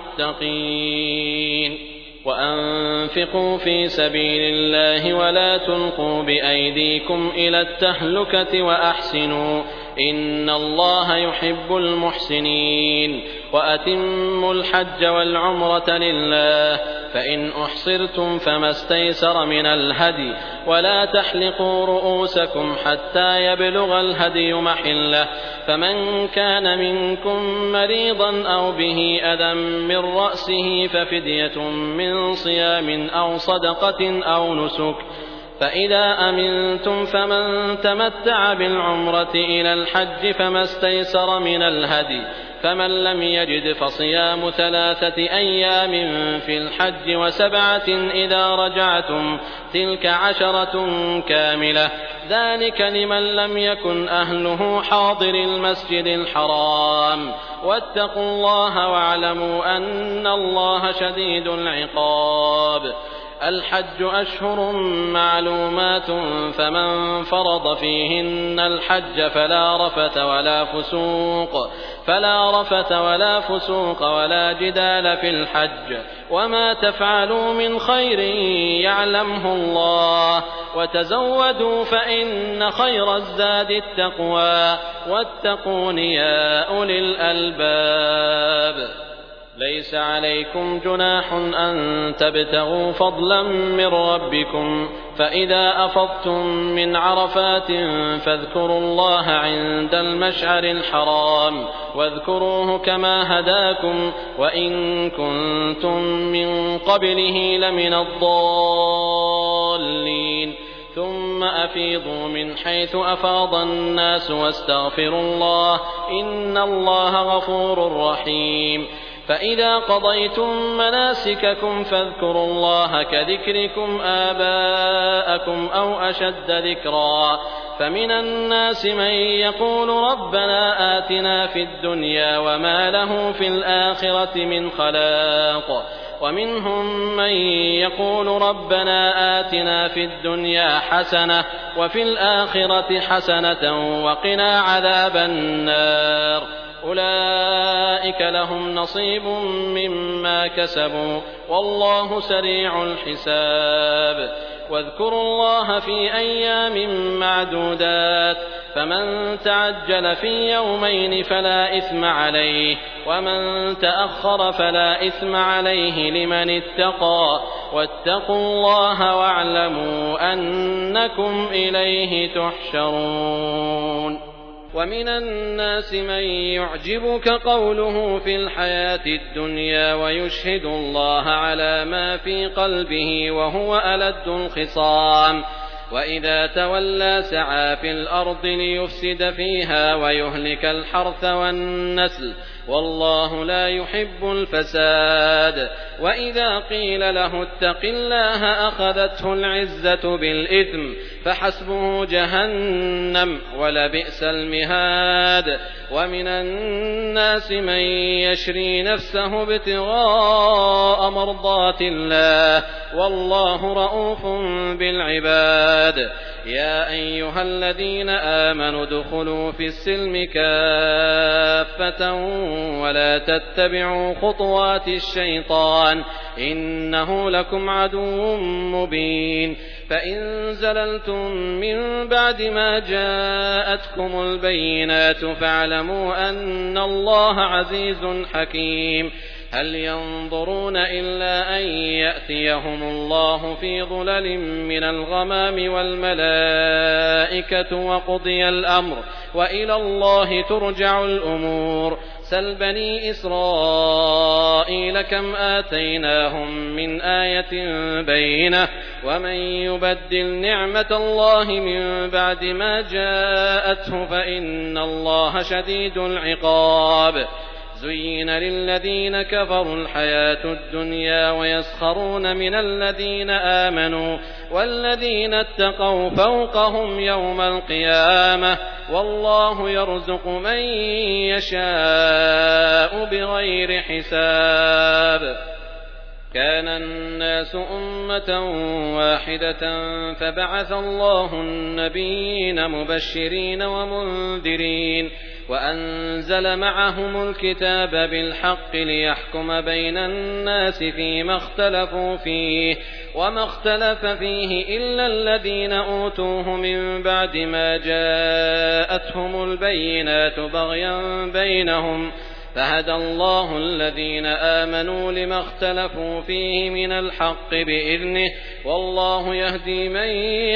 المتقين وأنفقوا في سبيل الله ولا تلقوا بأيديكم إلى التهلكة وأحسنوا إن الله يحب المحسنين وأتموا الحج والعمرة لله فإن أحصرتم فما استيسر من الهدي ولا تحلقوا رؤوسكم حتى يبلغ الهدي محله فمن كان منكم مريضا أو به أذى من رأسه ففدية من صيام أو صدقة أو نسك فإذا أمنتم فمن تمتع بالعمرة إلى الحج فما استيسر من الهدي فمن لم يجد فصيام ثلاثة أيام في الحج وسبعة إذا رجعتم تلك عشرة كاملة ذلك لمن لم يكن أهله حاضر المسجد الحرام واتقوا الله واعلموا أن الله شديد العقاب الحج أشهر معلومات فمن فرض فيهن الحج فلا رفث ولا فسوق فلا رفث ولا فسوق ولا جدال في الحج وما تفعلوا من خير يعلمه الله وتزودوا فإن خير الزاد التقوى واتقون يا أولي الألباب ليس عليكم جناح أن تبتغوا فضلا من ربكم فإذا أفضتم من عرفات فاذكروا الله عند المشعر الحرام واذكروه كما هداكم وإن كنتم من قبله لمن الضالين ثم أفيضوا من حيث أفاض الناس واستغفروا الله إن الله غفور رحيم فإذا قضيتم مناسككم فاذكروا الله كذكركم آباءكم أو أشد ذكرا فمن الناس من يقول ربنا آتنا في الدنيا وما له في الآخرة من خلاق ومنهم من يقول ربنا آتنا في الدنيا حسنة وفي الآخرة حسنة وقنا عذاب النار أولئك لهم نصيب مما كسبوا والله سريع الحساب واذكروا الله في أيام معدودات فمن تعجل في يومين فلا إثم عليه ومن تأخر فلا إثم عليه لمن اتقى واتقوا الله واعلموا أنكم إليه تحشرون. ومن الناس من يعجبك قوله في الحياة الدنيا ويشهد الله على ما في قلبه وهو ألد الخصام وإذا تولى سعى في الأرض ليفسد فيها ويهلك الحرث والنسل والله لا يحب الفساد وإذا قيل له اتق الله أخذته العزة بالإثم فحسبه جهنم ولبئس المهاد. ومن الناس من يشري نفسه ابتغاء مرضات الله والله رؤوف بالعباد. يا أيها الذين آمنوا ادخلوا في السلم كافة ولا تتبعوا خطوات الشيطان إنه لكم عدو مبين. فإن زللتم من بعد ما جاءتكم البينات فاعلموا أن الله عزيز حكيم. هل ينظرون إلا أن يأتيهم الله في ظلل من الغمام والملائكة وقضي الأمر وإلى الله ترجع الأمور. سل بني إسرائيل كم آتيناهم من آية بينة ومن يبدل نعمة الله من بعد ما جاءته فإن الله شديد العقاب. زين للذين كفروا الحياة الدنيا ويسخرون من الذين آمنوا والذين اتقوا فوقهم يوم القيامة والله يرزق من يشاء بغير حساب. كان الناس أمة واحدة فبعث الله النبيين مبشرين ومنذرين وأنزل معهم الكتاب بالحق ليحكم بين الناس فيما اختلفوا فيه وما اختلف فيه إلا الذين أوتوه من بعد ما جاءتهم البينات بغيا بينهم فهدى الله الذين آمنوا لما اختلفوا فيه من الحق بإذنه والله يهدي من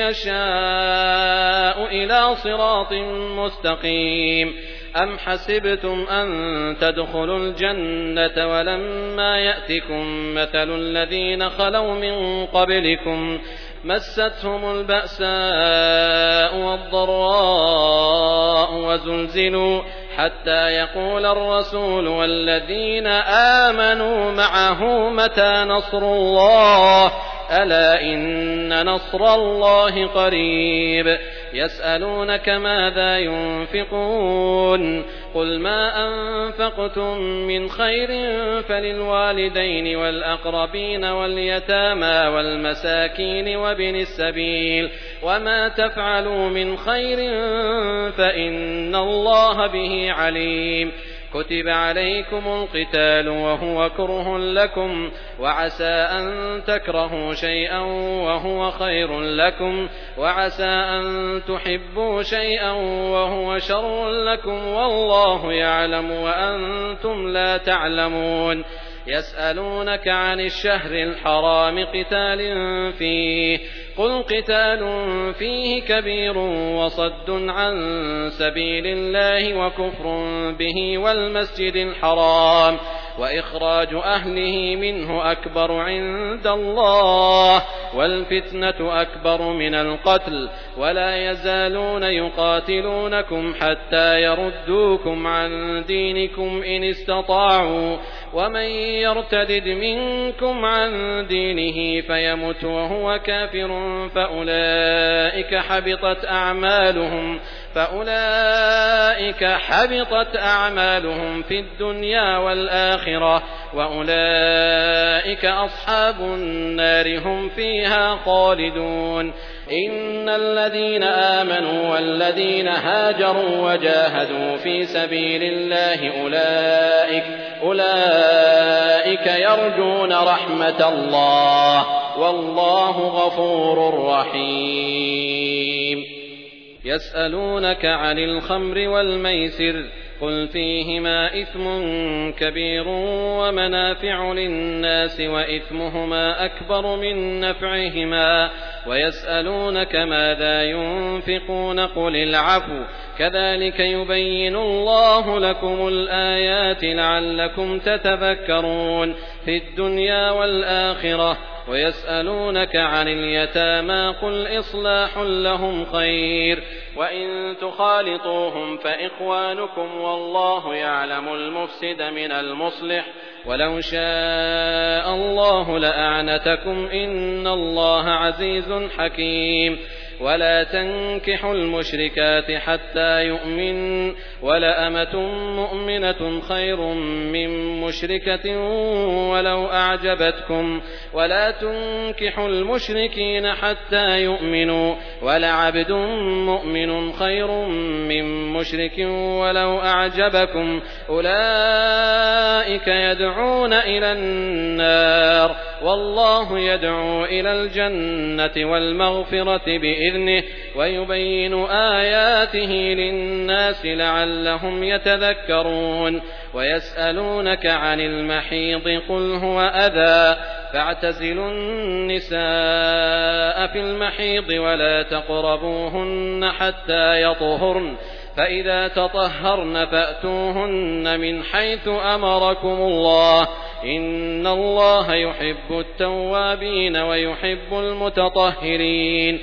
يشاء إلى صراط مستقيم. أم حسبتم أن تدخلوا الجنة ولما يأتكم مثل الذين خلوا من قبلكم مستهم البأساء والضراء وزلزلوا حتى يقول الرسول والذين آمنوا معه متى نصر الله ألا إن نصر الله قريب. يسألونك ماذا ينفقون قل ما أنفقتم من خير فللوالدين والأقربين واليتامى والمساكين وابن السبيل وما تفعلوا من خير فإن الله به عليم. كتب عليكم القتال وهو كره لكم وعسى أن تكرهوا شيئا وهو خير لكم وعسى أن تحبوا شيئا وهو شر لكم والله يعلم وأنتم لا تعلمون. يسألونك عن الشهر الحرام قتال فيه قل قتال فيه كبير وصد عن سبيل الله وكفر به والمسجد الحرام وإخراج أهله منه أكبر عند الله والفتنة أكبر من القتل ولا يزالون يقاتلونكم حتى يردوكم عن دينكم إن استطاعوا ومن يرتدد منكم عن دينه فيمت وهو كافر فأولئك حبطت أعمالهم فأولئك حبطت أعمالهم في الدنيا والآخرة وأولئك أصحاب النار هم فيها خالدون. إن الذين آمنوا والذين هاجروا وجاهدوا في سبيل الله أولئك, أولئك يرجون رحمة الله والله غفور رحيم. يسألونك عن الخمر والميسر قل فيهما إثم كبير ومنافع للناس وإثمهما أكبر من نفعهما ويسألونك ماذا ينفقون قل العفو كذلك يبين الله لكم الآيات لعلكم تتذكرون في الدنيا والآخرة. ويسألونك عن اليتامى قل إصلاح لهم خير وإن تخالطوهم فإخوانكم والله يعلم المفسد من المصلح ولو شاء الله لأعنتكم إن الله عزيز حكيم. ولا تنكحوا المشركات حتى يؤمن ولأمة مؤمنة خير من مشركة ولو أعجبتكم ولا تنكحوا المشركين حتى يؤمنوا ولعبد مؤمن خير من مشرك ولو أعجبكم أولئك يدعون إلى النار والله يدعو إلى الجنة والمغفرة بإذنه ويبين آياته للناس لعلهم يتذكرون. ويسألونك عن المحيض قل هو أذى فاعتزلوا النساء في المحيض ولا تقربوهن حتى يطهرن فإذا تطهرن فأتوهن من حيث أمركم الله إن الله يحب التوابين ويحب المتطهرين.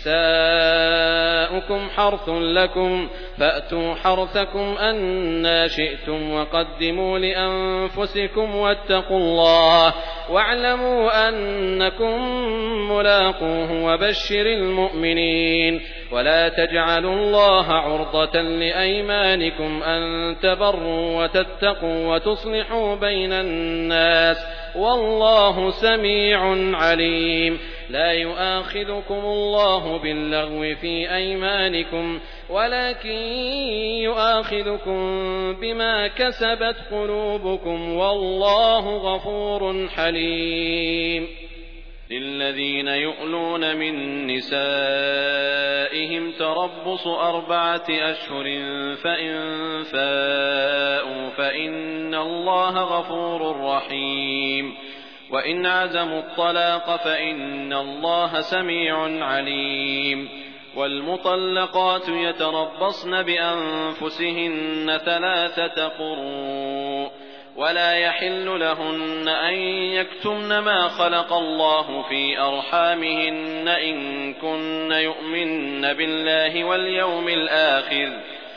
نساؤكم حرث لكم فأتوا حرثكم أنى شئتم وقدموا لأنفسكم واتقوا الله واعلموا أنكم ملاقوه وبشر المؤمنين. ولا تجعلوا الله عرضة لأيمانكم أن تبروا وتتقوا وتصلحوا بين الناس والله سميع عليم. لا يؤاخذكم الله باللغو في أيمانكم ولكن يؤاخذكم بما كسبت قلوبكم والله غفور حليم. للذين يؤلون من نسائهم تربص أربعة أشهر فإن فاءوا فإن الله غفور رحيم. وإن عزموا الطلاق فإن الله سميع عليم. والمطلقات يتربصن بأنفسهن ثلاثة قروء ولا يحل لهن أن يكتمن ما خلق الله في أرحامهن إن كن يؤمن بالله واليوم الآخر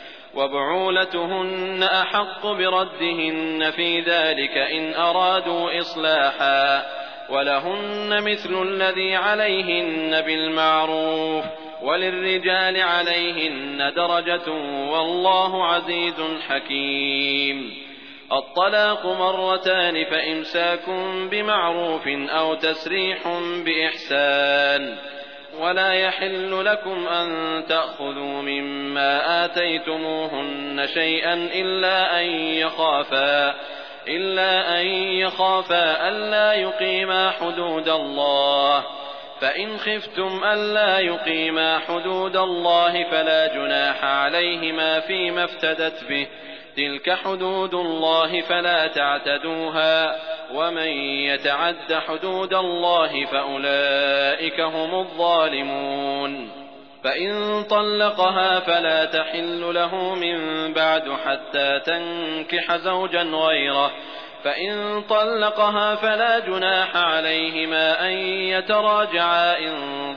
وبعولتهن أحق بردهن في ذلك إن أرادوا إصلاحا ولهن مثل الذي عليهن بالمعروف وللرجال عليهن درجة والله عزيز حكيم. الطلاق مرتان فإمساك بمعروف أو تسريح بإحسان. ولا يحل لكم أن تأخذوا مما آتيتموهن شيئا إلا أن يخافا إلا أن يخافا ألا يقيما حدود الله فإن خفتم ألا يقيما حدود الله فلا جناح عليهما فيما افتدت به تلك حدود الله فلا تعتدوها ومن يتعد حدود الله فأولئك هم الظالمون. فإن طلقها فلا تحل له من بعد حتى تنكح زوجا غيره فإن طلقها فلا جناح عليهما أن يتراجعا إن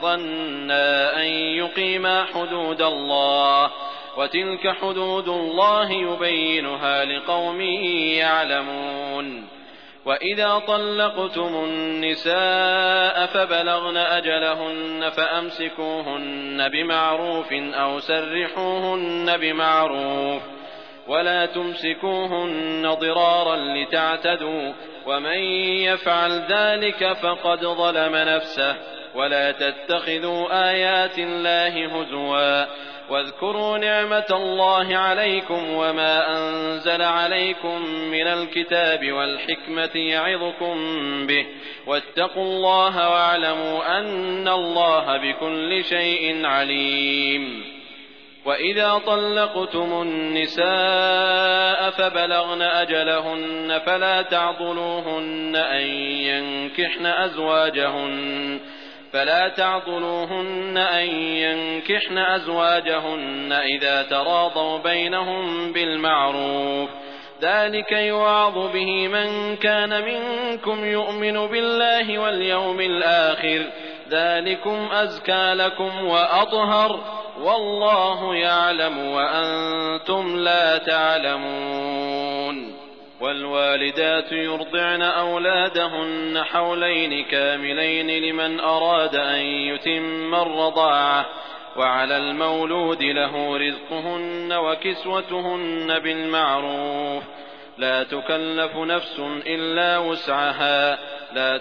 ظنا أن يقيما حدود الله وتلك حدود الله يبينها لقوم يعلمون. وإذا طلقتم النساء فبلغن أجلهن فأمسكوهن بمعروف أو سرحوهن بمعروف ولا تمسكوهن ضرارا لتعتدوا ومن يفعل ذلك فقد ظلم نفسه ولا تتخذوا آيات الله هزوا واذكروا نعمة الله عليكم وما أنزل عليكم من الكتاب والحكمة يعظكم به واتقوا الله واعلموا أن الله بكل شيء عليم. وإذا طلقتم النساء فبلغن أجلهن فلا تعضلوهن أن ينكحن أزواجهن فلا تعضلوهن أن ينكحن أزواجهن إذا تراضوا بينهم بالمعروف ذلك يوعظ به من كان منكم يؤمن بالله واليوم الآخر ذلكم أزكى لكم وأطهر والله يعلم وأنتم لا تعلمون. والوالدات يرضعن أولادهن حولين كاملين لمن أراد أن يتم الرضاعة وعلى المولود له رزقهن وكسوتهن بالمعروف لا تكلف نفس إلا وسعها لا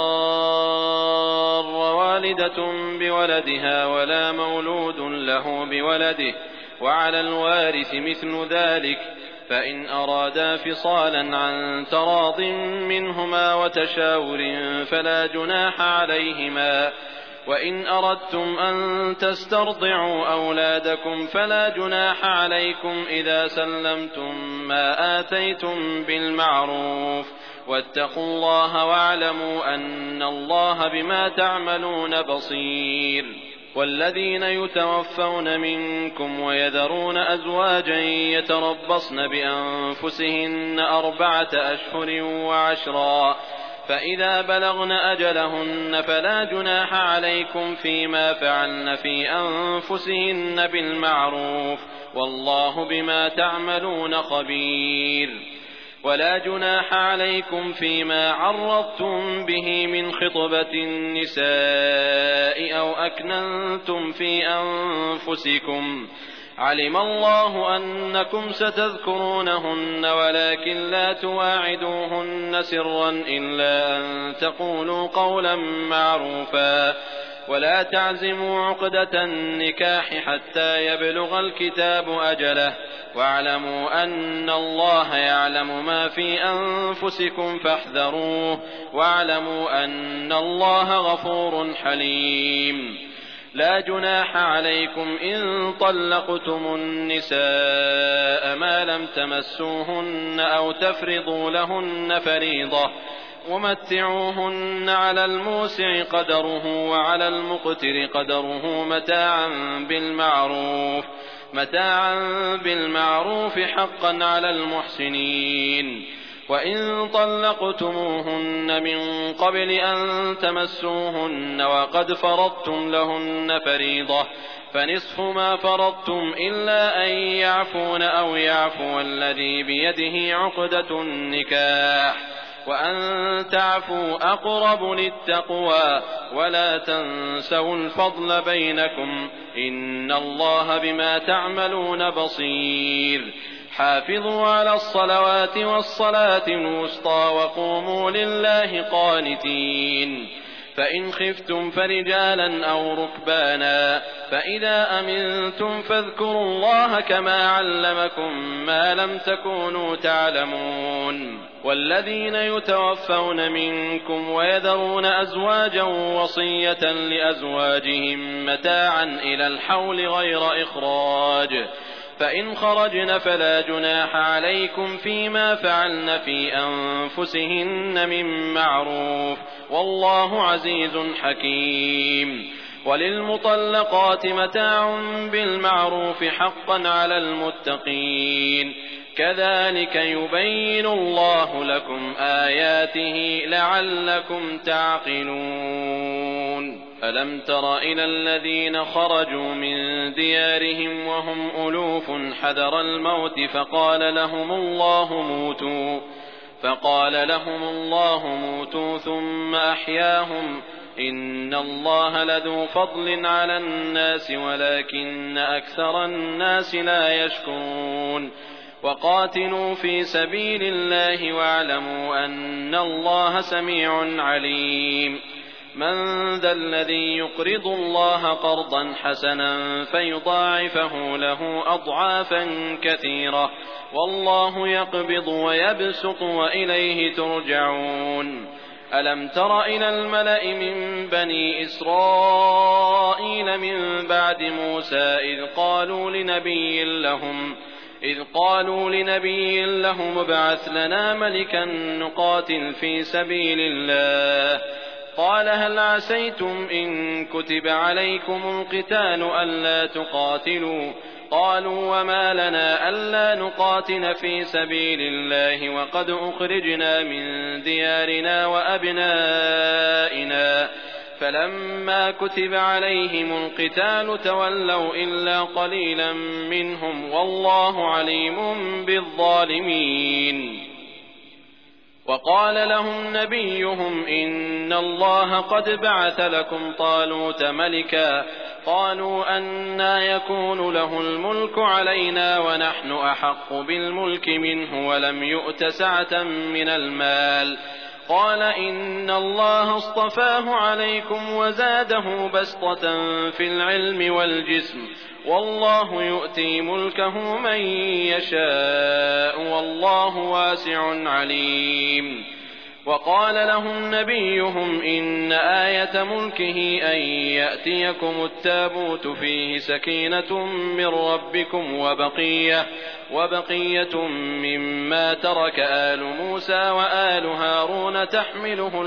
تضار والدة بولدها ولا مولود له بولده وعلى الوارث مثل ذلك فإن أرادا فصالا عن تراض منهما وتشاور فلا جناح عليهما وإن أردتم أن تسترضعوا أولادكم فلا جناح عليكم إذا سلمتم ما آتيتم بالمعروف واتقوا الله واعلموا أن الله بما تعملون بصير. والذين يتوفون منكم ويذرون أزواجا يتربصن بأنفسهن أربعة أشهر وعشرا فإذا بلغن أجلهن فلا جناح عليكم فيما فعلن في أنفسهن بالمعروف والله بما تعملون خبير. ولا جناح عليكم فيما عرضتم به من خطبة النساء أو أكننتم في أنفسكم علم الله أنكم ستذكرونهن ولكن لا تواعدوهن سرا إلا أن تقولوا قولا معروفا ولا تعزموا عقدة النكاح حتى يبلغ الكتاب أجله واعلموا أن الله يعلم ما في أنفسكم فاحذروه واعلموا أن الله غفور حليم. لا جناح عليكم إن طلقتم النساء ما لم تمسوهن أو تفرضوا لهن فريضة ومتعوهن على الموسع قدره وعلى المقتر قدره متاعا بالمعروف متاعا بالمعروف حقا على المحسنين. وإن طلقتموهن من قبل أن تمسوهن وقد فرضتم لهن فريضة فنصف ما فرضتم إلا أن يعفون أو يعفو الذي بيده عقدة النكاح وأن تعفوا أقرب للتقوى ولا تنسوا الفضل بينكم إن الله بما تعملون بصير. حافظوا على الصلوات والصلاة الوسطى وقوموا لله قانتين. فإن خفتم فرجالا أو ركبانا فإذا أمنتم فاذكروا الله كما علمكم ما لم تكونوا تعلمون. والذين يتوفون منكم ويذرون أزواجا وصية لأزواجهم متاعا إلى الحول غير إخراج فإن خرجن فلا جناح عليكم فيما فعلن في أنفسهن من معروف والله عزيز حكيم. وللمطلقات متاع بالمعروف حقا على المتقين كذلك يبين الله لكم آياته لعلكم تعقلون. ألم تر إلى الذين خرجوا من ديارهم وهم ألوف حذر الموت فقال لهم الله موتوا فقال لهم الله موتوا ثم أحياهم إن الله لذو فضل على الناس ولكن أكثر الناس لا يشكرون وقاتلوا في سبيل الله واعلموا أن الله سميع عليم من ذا الذي يقرض الله قرضا حسنا فيضاعفه له أضعافا كثيرة والله يقبض ويبسط وإليه ترجعون ألم تر إلى الملأ من بني إسرائيل من بعد موسى إذ قالوا لنبي لهم إذ قالوا لنبي لهم ابعث لنا ملكا نقاتل في سبيل الله قال هل عسيتم إن كتب عليكم القتال ألا تقاتلوا قالوا وما لنا ألا نقاتل في سبيل الله وقد أخرجنا من ديارنا وأبنائنا فلما كتب عليهم القتال تولوا إلا قليلا منهم والله عليم بالظالمين وقال لهم نبيهم إن الله قد بعث لكم طالوت ملكا قالوا أنى يكون له الملك علينا ونحن أحق بالملك منه ولم يؤت سعة من المال قال إن الله اصطفاه عليكم وزاده بسطة في العلم والجسم والله يؤتي ملكه من يشاء والله واسع عليم وقال لهم نبيهم إن آية ملكه أن يأتيكم التابوت فيه سكينة من ربكم وبقية وبقية مما ترك آل موسى وآل هارون تحمله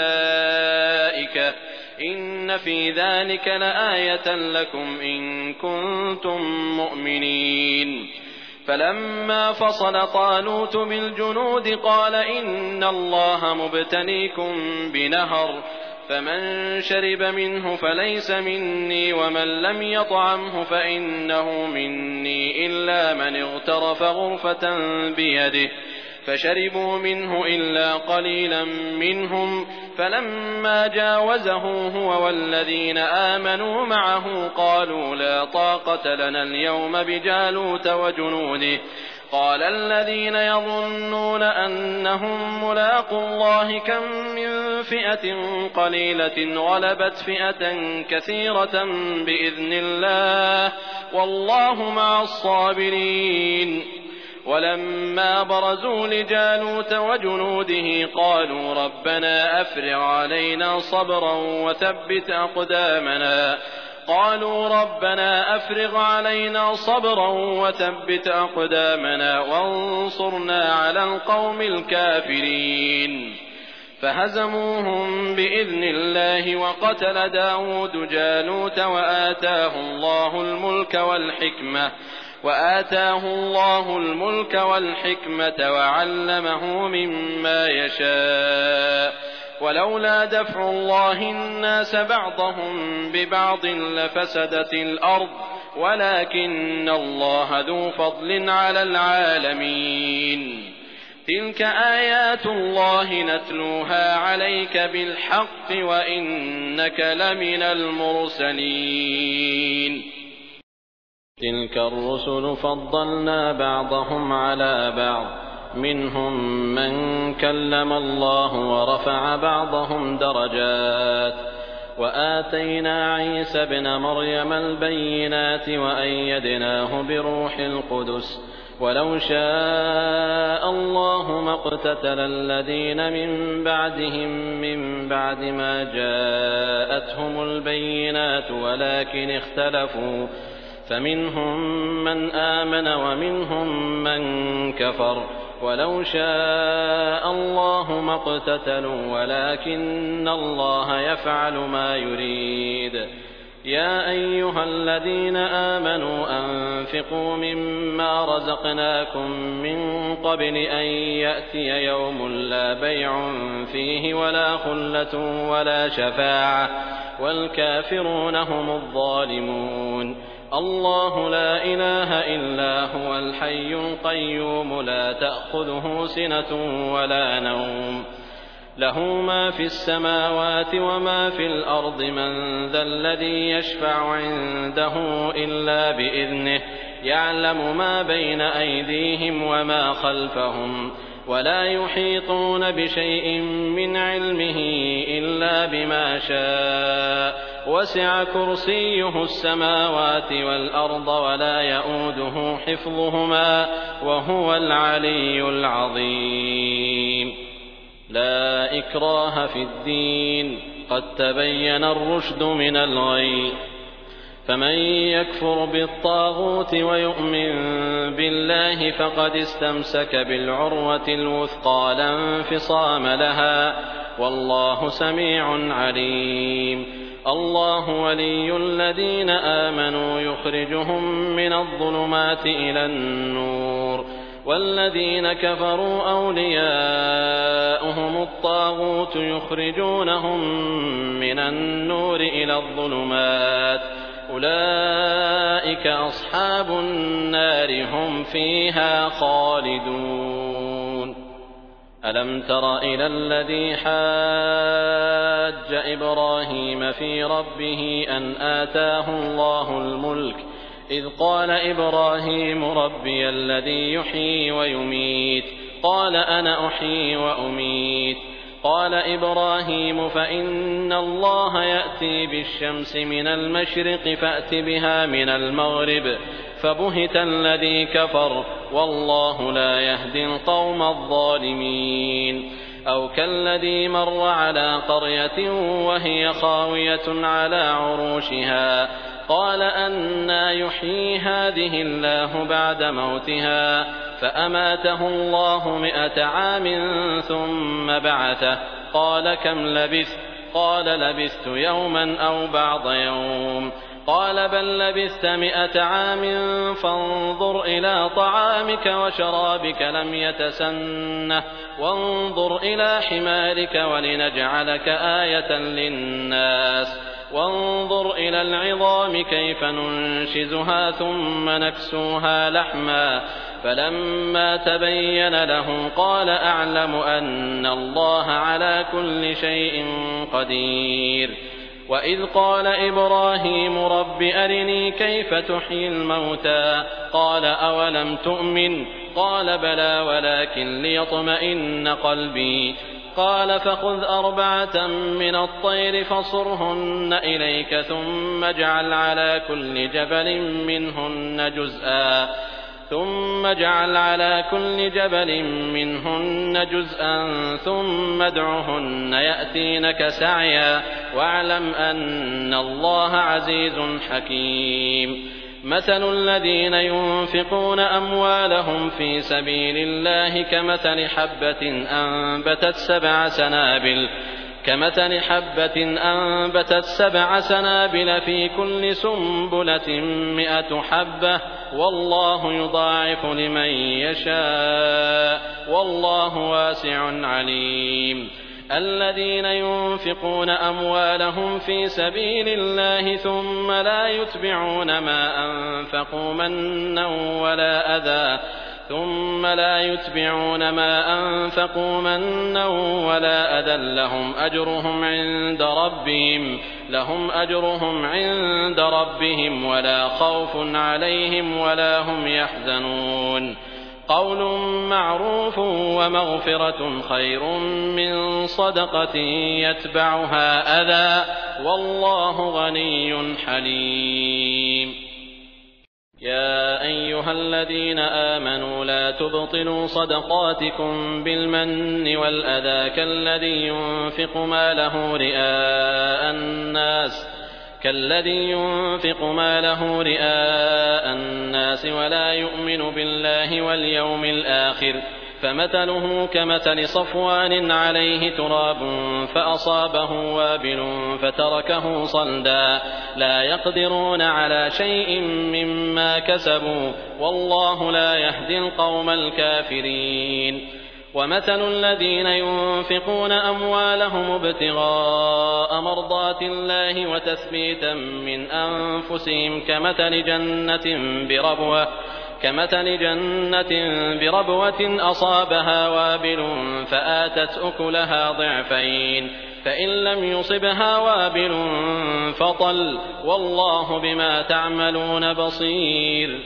الملائكة إن في ذلك لآية لكم إن كنتم مؤمنين فلما فصل طالوت بالجنود قال إن الله مبتليكم بنهر فمن شرب منه فليس مني ومن لم يطعمه فإنه مني إلا من اغترف غرفة بيده فشربوا منه إلا قليلا منهم فلما جاوزه هو والذين آمنوا معه قالوا لا طاقة لنا اليوم بجالوت وجنوده قال الذين يظنون أنهم ملاقو الله كم من فئة قليلة غلبت فئة كثيرة بإذن الله والله مع الصابرين ولما برزوا لجالوت وجنوده قالوا ربنا أفرغ علينا صبرا وثبت أقدامنا قالوا ربنا أفرغ علينا صبرا وثبت أقدامنا وانصرنا على القوم الكافرين فهزموهم بإذن الله وقتل داود جالوت وآتاه الله الملك والحكمة وآتاه الله الملك والحكمة وعلمه مما يشاء ولولا دفع الله الناس بعضهم ببعض لفسدت الأرض ولكن الله ذو فضل على العالمين تلك آيات الله نتلوها عليك بالحق وإنك لمن المرسلين تلك الرسل فضلنا بعضهم على بعض منهم من كلم الله ورفع بعضهم درجات وآتينا عيسى ابن مريم البينات وأيدناه بروح القدس ولو شاء الله ما اقتتل الذين من بعدهم من بعد ما جاءتهم البينات ولكن اختلفوا فمنهم من آمن ومنهم من كفر ولو شاء الله ما اقتتلوا ولكن الله يفعل ما يريد يا أيها الذين آمنوا أنفقوا مما رزقناكم من قبل أن يأتي يوم لا بيع فيه ولا خلة ولا شفاعة والكافرون هم الظالمون الله لا إله إلا هو الحي القيوم لا تأخذه سنة ولا نوم له ما في السماوات وما في الأرض من ذا الذي يشفع عنده إلا بإذنه يعلم ما بين أيديهم وما خلفهم ولا يحيطون بشيء من علمه إلا بما شاء وسع كرسيه السماوات والأرض ولا يؤوده حفظهما وهو العلي العظيم لا إكراه في الدين قد تبين الرشد من الغي فمن يكفر بالطاغوت ويؤمن بالله فقد استمسك بالعروة الوثقى لا انفصام لها والله سميع عليم الله ولي الذين آمنوا يخرجهم من الظلمات إلى النور والذين كفروا أولياؤهم الطاغوت يخرجونهم من النور إلى الظلمات أولئك أصحاب النار هم فيها خالدون ألم تر إلى الذي حاج إبراهيم في ربه أن آتاه الله الملك إذ قال إبراهيم ربي الذي يحيي ويميت قال أنا أحيي وأميت قال إبراهيم فإن الله يأتي بالشمس من المشرق فأت بها من المغرب فبهت الذي كفر والله لا يهدي القوم الظالمين أو كالذي مر على قرية وهي خاوية على عروشها قال أنى يحيي هذه الله بعد موتها فأماته الله مئة عام ثم بعثه قال كم لبثت قال لبثت يوما أو بعض يوم قال بل لبثت مئة عام فانظر إلى طعامك وشرابك لم يتسنه وانظر إلى حمارك ولنجعلك آية للناس وانظر إلى العظام كيف ننشزها ثم نكسوها لحما فلما تبين له قال أعلم أن الله على كل شيء قدير وإذ قال إبراهيم رب أرني كيف تحيي الموتى قال أولم تؤمن قال بلى ولكن ليطمئن قلبي قال فخذ أربعة من الطير فصرهن إليك ثم اجعل على كل جبل منهن جزءا ثم اجعل على كل جبل منهن جزءا ثم ادعهن يأتينك سعيا واعلم أن الله عزيز حكيم مثل الذين ينفقون أموالهم في سبيل الله كمثل حبة أنبتت سبع سنابل كمثل حبة أنبتت سبع سنابل في كل سنبلة مئة حبة والله يضاعف لمن يشاء والله واسع عليم الذين ينفقون أموالهم في سبيل الله ثم لا يتبعون ما أنفقوا منا ولا أذى ثم لا يتبعون ما أنفقوا منا ولا أذى لهم أجرهم عند ربهم لهم أجرهم عند ربهم ولا خوف عليهم ولا هم يحزنون قول معروف ومغفرة خير من صدقة يتبعها أذى والله غني حليم يا أيها الذين آمنوا لا تبطلوا صدقاتكم بالمن والأذى كالذي ينفق ماله رئاء الناس كالذي ينفق ماله رئاء الناس ولا يؤمن بالله واليوم الآخر فمثله كمثل صفوان عليه تراب فأصابه وابل فتركه صلدا لا يقدرون على شيء مما كسبوا والله لا يهدي القوم الكافرين ومثل الذين ينفقون أموالهم ابتغاء مرضات الله وتثبيتا من أنفسهم كمثل جنة بربوة كمثل جنة بربوة أصابها وابل فآتت أكلها ضعفين فإن لم يصبها وابل فطل والله بما تعملون بصير.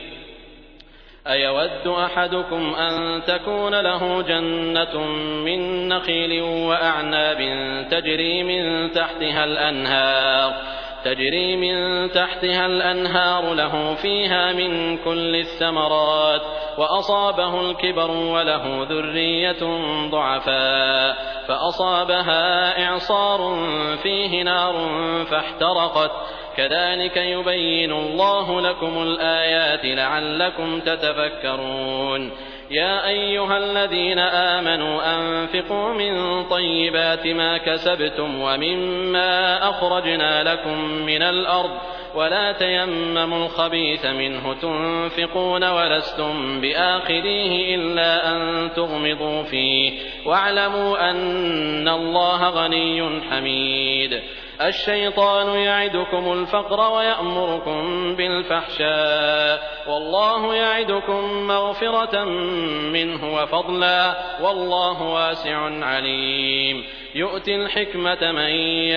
أيود أحدكم أن تكون له جنة من نخيل وأعناب تجري من تحتها الأنهار تجري من تحتها الأنهار له فيها من كل الثمرات وأصابه الكبر وله ذرية ضعفاء فأصابها إعصار فيه نار فاحترقت كذلك يبين الله لكم الآيات لعلكم تتفكرون. يا أيها الذين آمنوا أنفقوا من طيبات ما كسبتم ومما أخرجنا لكم من الأرض ولا تيمموا الخبيث منه تنفقون ولستم بآخذيه إلا أن تغمضوا فيه واعلموا أن الله غني حميد. الشيطان يعدكم الفقر ويأمركم بالفحشاء والله يعدكم مغفرة منه وفضلا والله واسع عليم. يؤتي الحكمة من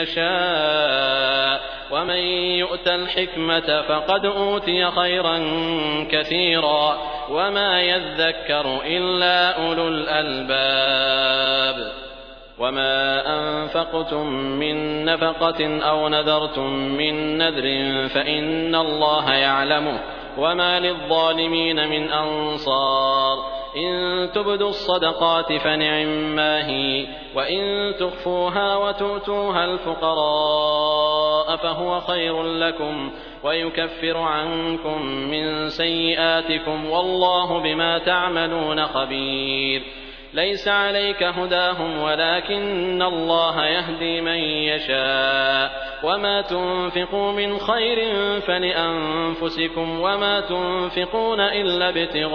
يشاء ومن يؤت الحكمة فقد أوتي خيرا كثيرا وما يذكر إلا أولو الألباب. وما أنفقتم من نفقة أو نذرتم من نذر فإن الله يعلمه وما للظالمين من أنصار. إن تبدوا الصدقات فنعما هي وإن تخفوها وتؤتوها الفقراء فهو خير لكم ويكفر عنكم من سيئاتكم والله بما تعملون خبير. ليس عليك هداهم ولكن الله يهدي من يشاء وما تنفقوا من خير فلأنفسكم وما تنفقون إلا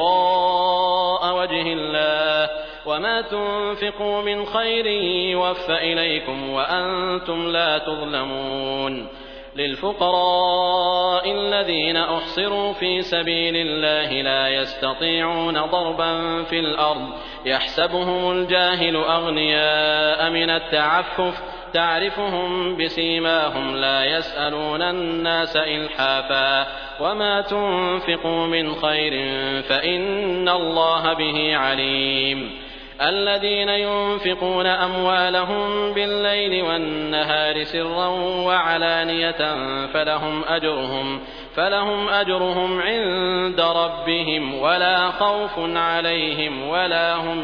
ابتغاء وجه الله وما تنفقوا من خير يوفى إليكم وأنتم لا تظلمون. للفقراء الذين أحصروا في سبيل الله لا يستطيعون ضربا في الأرض يحسبهم الجاهل أغنياء من التعفف تعرفهم بسيماهم لا يسألون الناس إلحافا وما تنفقوا من خير فإن الله به عليم. الذين ينفقون أموالهم بالليل والنهار سرا وعلانية فلهم أجرهم فلهم أجرهم عند ربهم ولا خوف عليهم ولا هم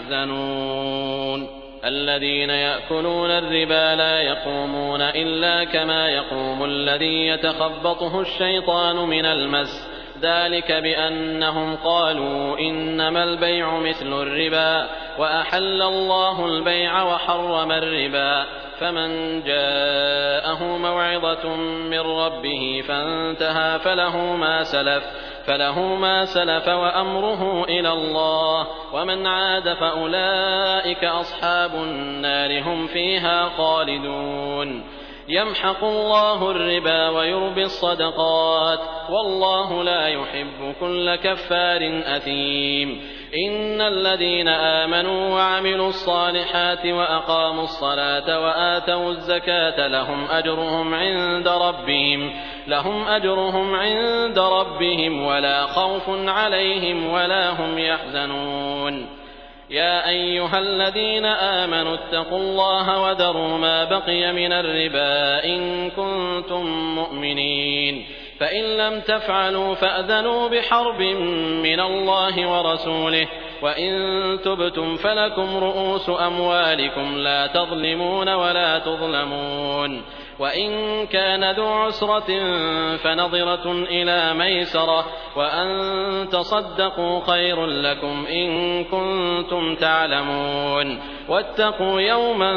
يحزنون. الذين يأكلون الربا لا يقومون إلا كما يقوم الذي يتخبطه الشيطان من المس ذلك بأنهم قالوا إنما البيع مثل الربا وأحل الله البيع وحرم الربا فمن جاءه موعظة من ربه فانتهى فله ما سلف فله ما سلف وأمره إلى الله ومن عاد فأولئك أصحاب النار هم فيها خالدون. يمحق الله الربا ويربي الصدقات والله لا يحب كل كفار أثيم. إن الذين آمنوا وعملوا الصالحات وأقاموا الصلاة وآتوا الزكاة لهم أجرهم عند ربهم لهم أجرهم عند ربهم ولا خوف عليهم ولا هم يحزنون. يا أيها الذين آمنوا اتقوا الله وذروا ما بقي من الربا إن كنتم مؤمنين فإن لم تفعلوا فأذنوا بحرب من الله ورسوله وإن تبتم فلكم رؤوس أموالكم لا تظلمون ولا تظلمون. وإن كان ذو عسرة فنظرة إلى ميسرة وأن تصدقوا خير لكم إن كنتم تعلمون. واتقوا يوما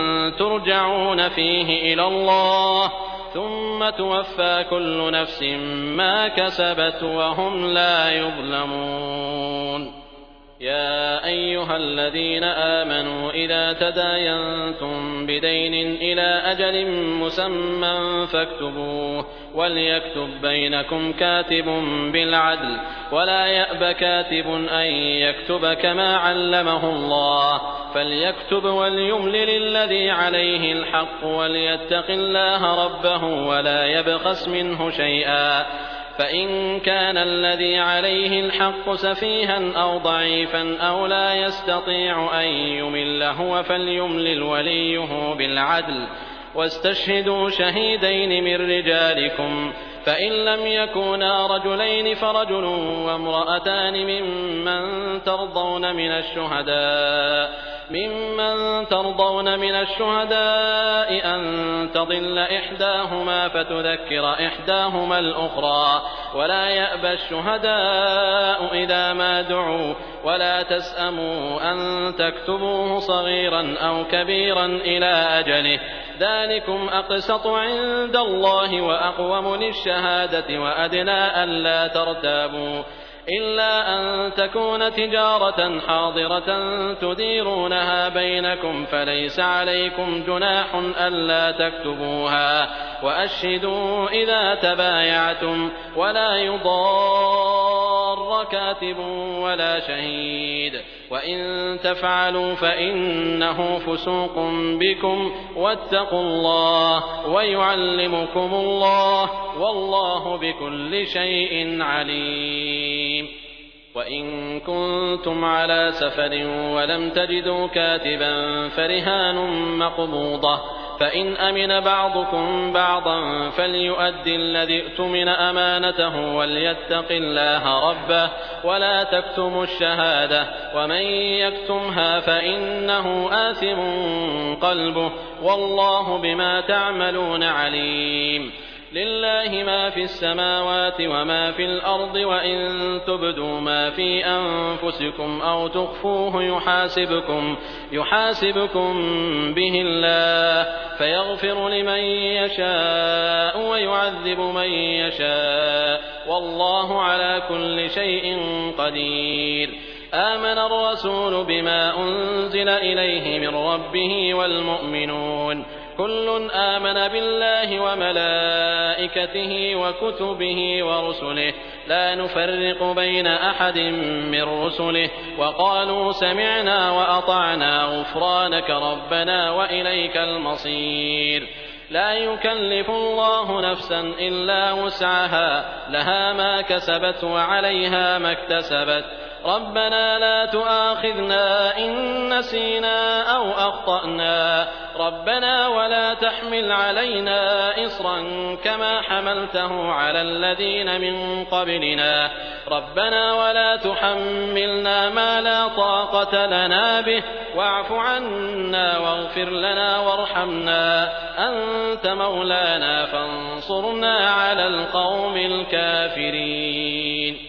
ترجعون فيه إلى الله ثم توفى كل نفس ما كسبت وهم لا يظلمون. يا أيها الذين آمنوا إذا تداينتم بدين إلى أجل مسمى فاكتبوه وليكتب بينكم كاتب بالعدل ولا يأب كاتب أن يكتب كما علمه الله فليكتب وليملل الذي عليه الحق وليتق الله ربه ولا يبخس منه شيئا فإن كان الذي عليه الحق سفيها أو ضعيفا أو لا يستطيع أن يمل هو فليملل وليه بالعدل واستشهدوا شهيدين من رجالكم فإن لم يكونا رجلين فرجل وامرأتان ممن ترضون من الشهداء ممن ترضون من الشهداء أن تضل إحداهما فتذكر إحداهما الأخرى ولا يأبى الشهداء إذا ما دعوا ولا تسأموا أن تكتبوه صغيرا أو كبيرا إلى أجله ذلكم أقسط عند الله وأقوم للشهادة وأدنى ألا ترتابوا إلا أن تكون تجارة حاضرة تديرونها بينكم فليس عليكم جناح ألا تكتبوها وأشهدوا إذا تبايعتم ولا يضار كاتب ولا شهيد وإن تفعلوا فإنه فسوق بكم واتقوا الله ويعلمكم الله والله بكل شيء عليم وإن كنتم على سفر ولم تجدوا كاتبا فرهان مقبوضة فإن أمن بعضكم بعضا فليؤد الذي اؤتمن أمانته وليتق الله ربه ولا تكتموا الشهادة ومن يكتمها فإنه آثم قلبه والله بما تعملون عليم لله ما في السماوات وما في الأرض وإن تبدوا ما في أنفسكم أو تخفوه يحاسبكم يحاسبكم به الله فيغفر لمن يشاء ويعذب من يشاء والله على كل شيء قدير آمن الرسول بما أنزل إليه من ربه والمؤمنون كل آمن بالله وملائكته وكتبه ورسله لا نفرق بين أحد من رسله وقالوا سمعنا وأطعنا غفرانك ربنا وإليك المصير لا يكلف الله نفسا إلا وسعها لها ما كسبت وعليها ما اكتسبت ربنا لا تؤاخذنا إن نسينا أو أخطأنا ربنا ولا تحمل علينا إصرا كما حملته على الذين من قبلنا ربنا ولا تحملنا ما لا طاقة لنا به واعف عنا واغفر لنا وارحمنا أنت مولانا فانصرنا على القوم الكافرين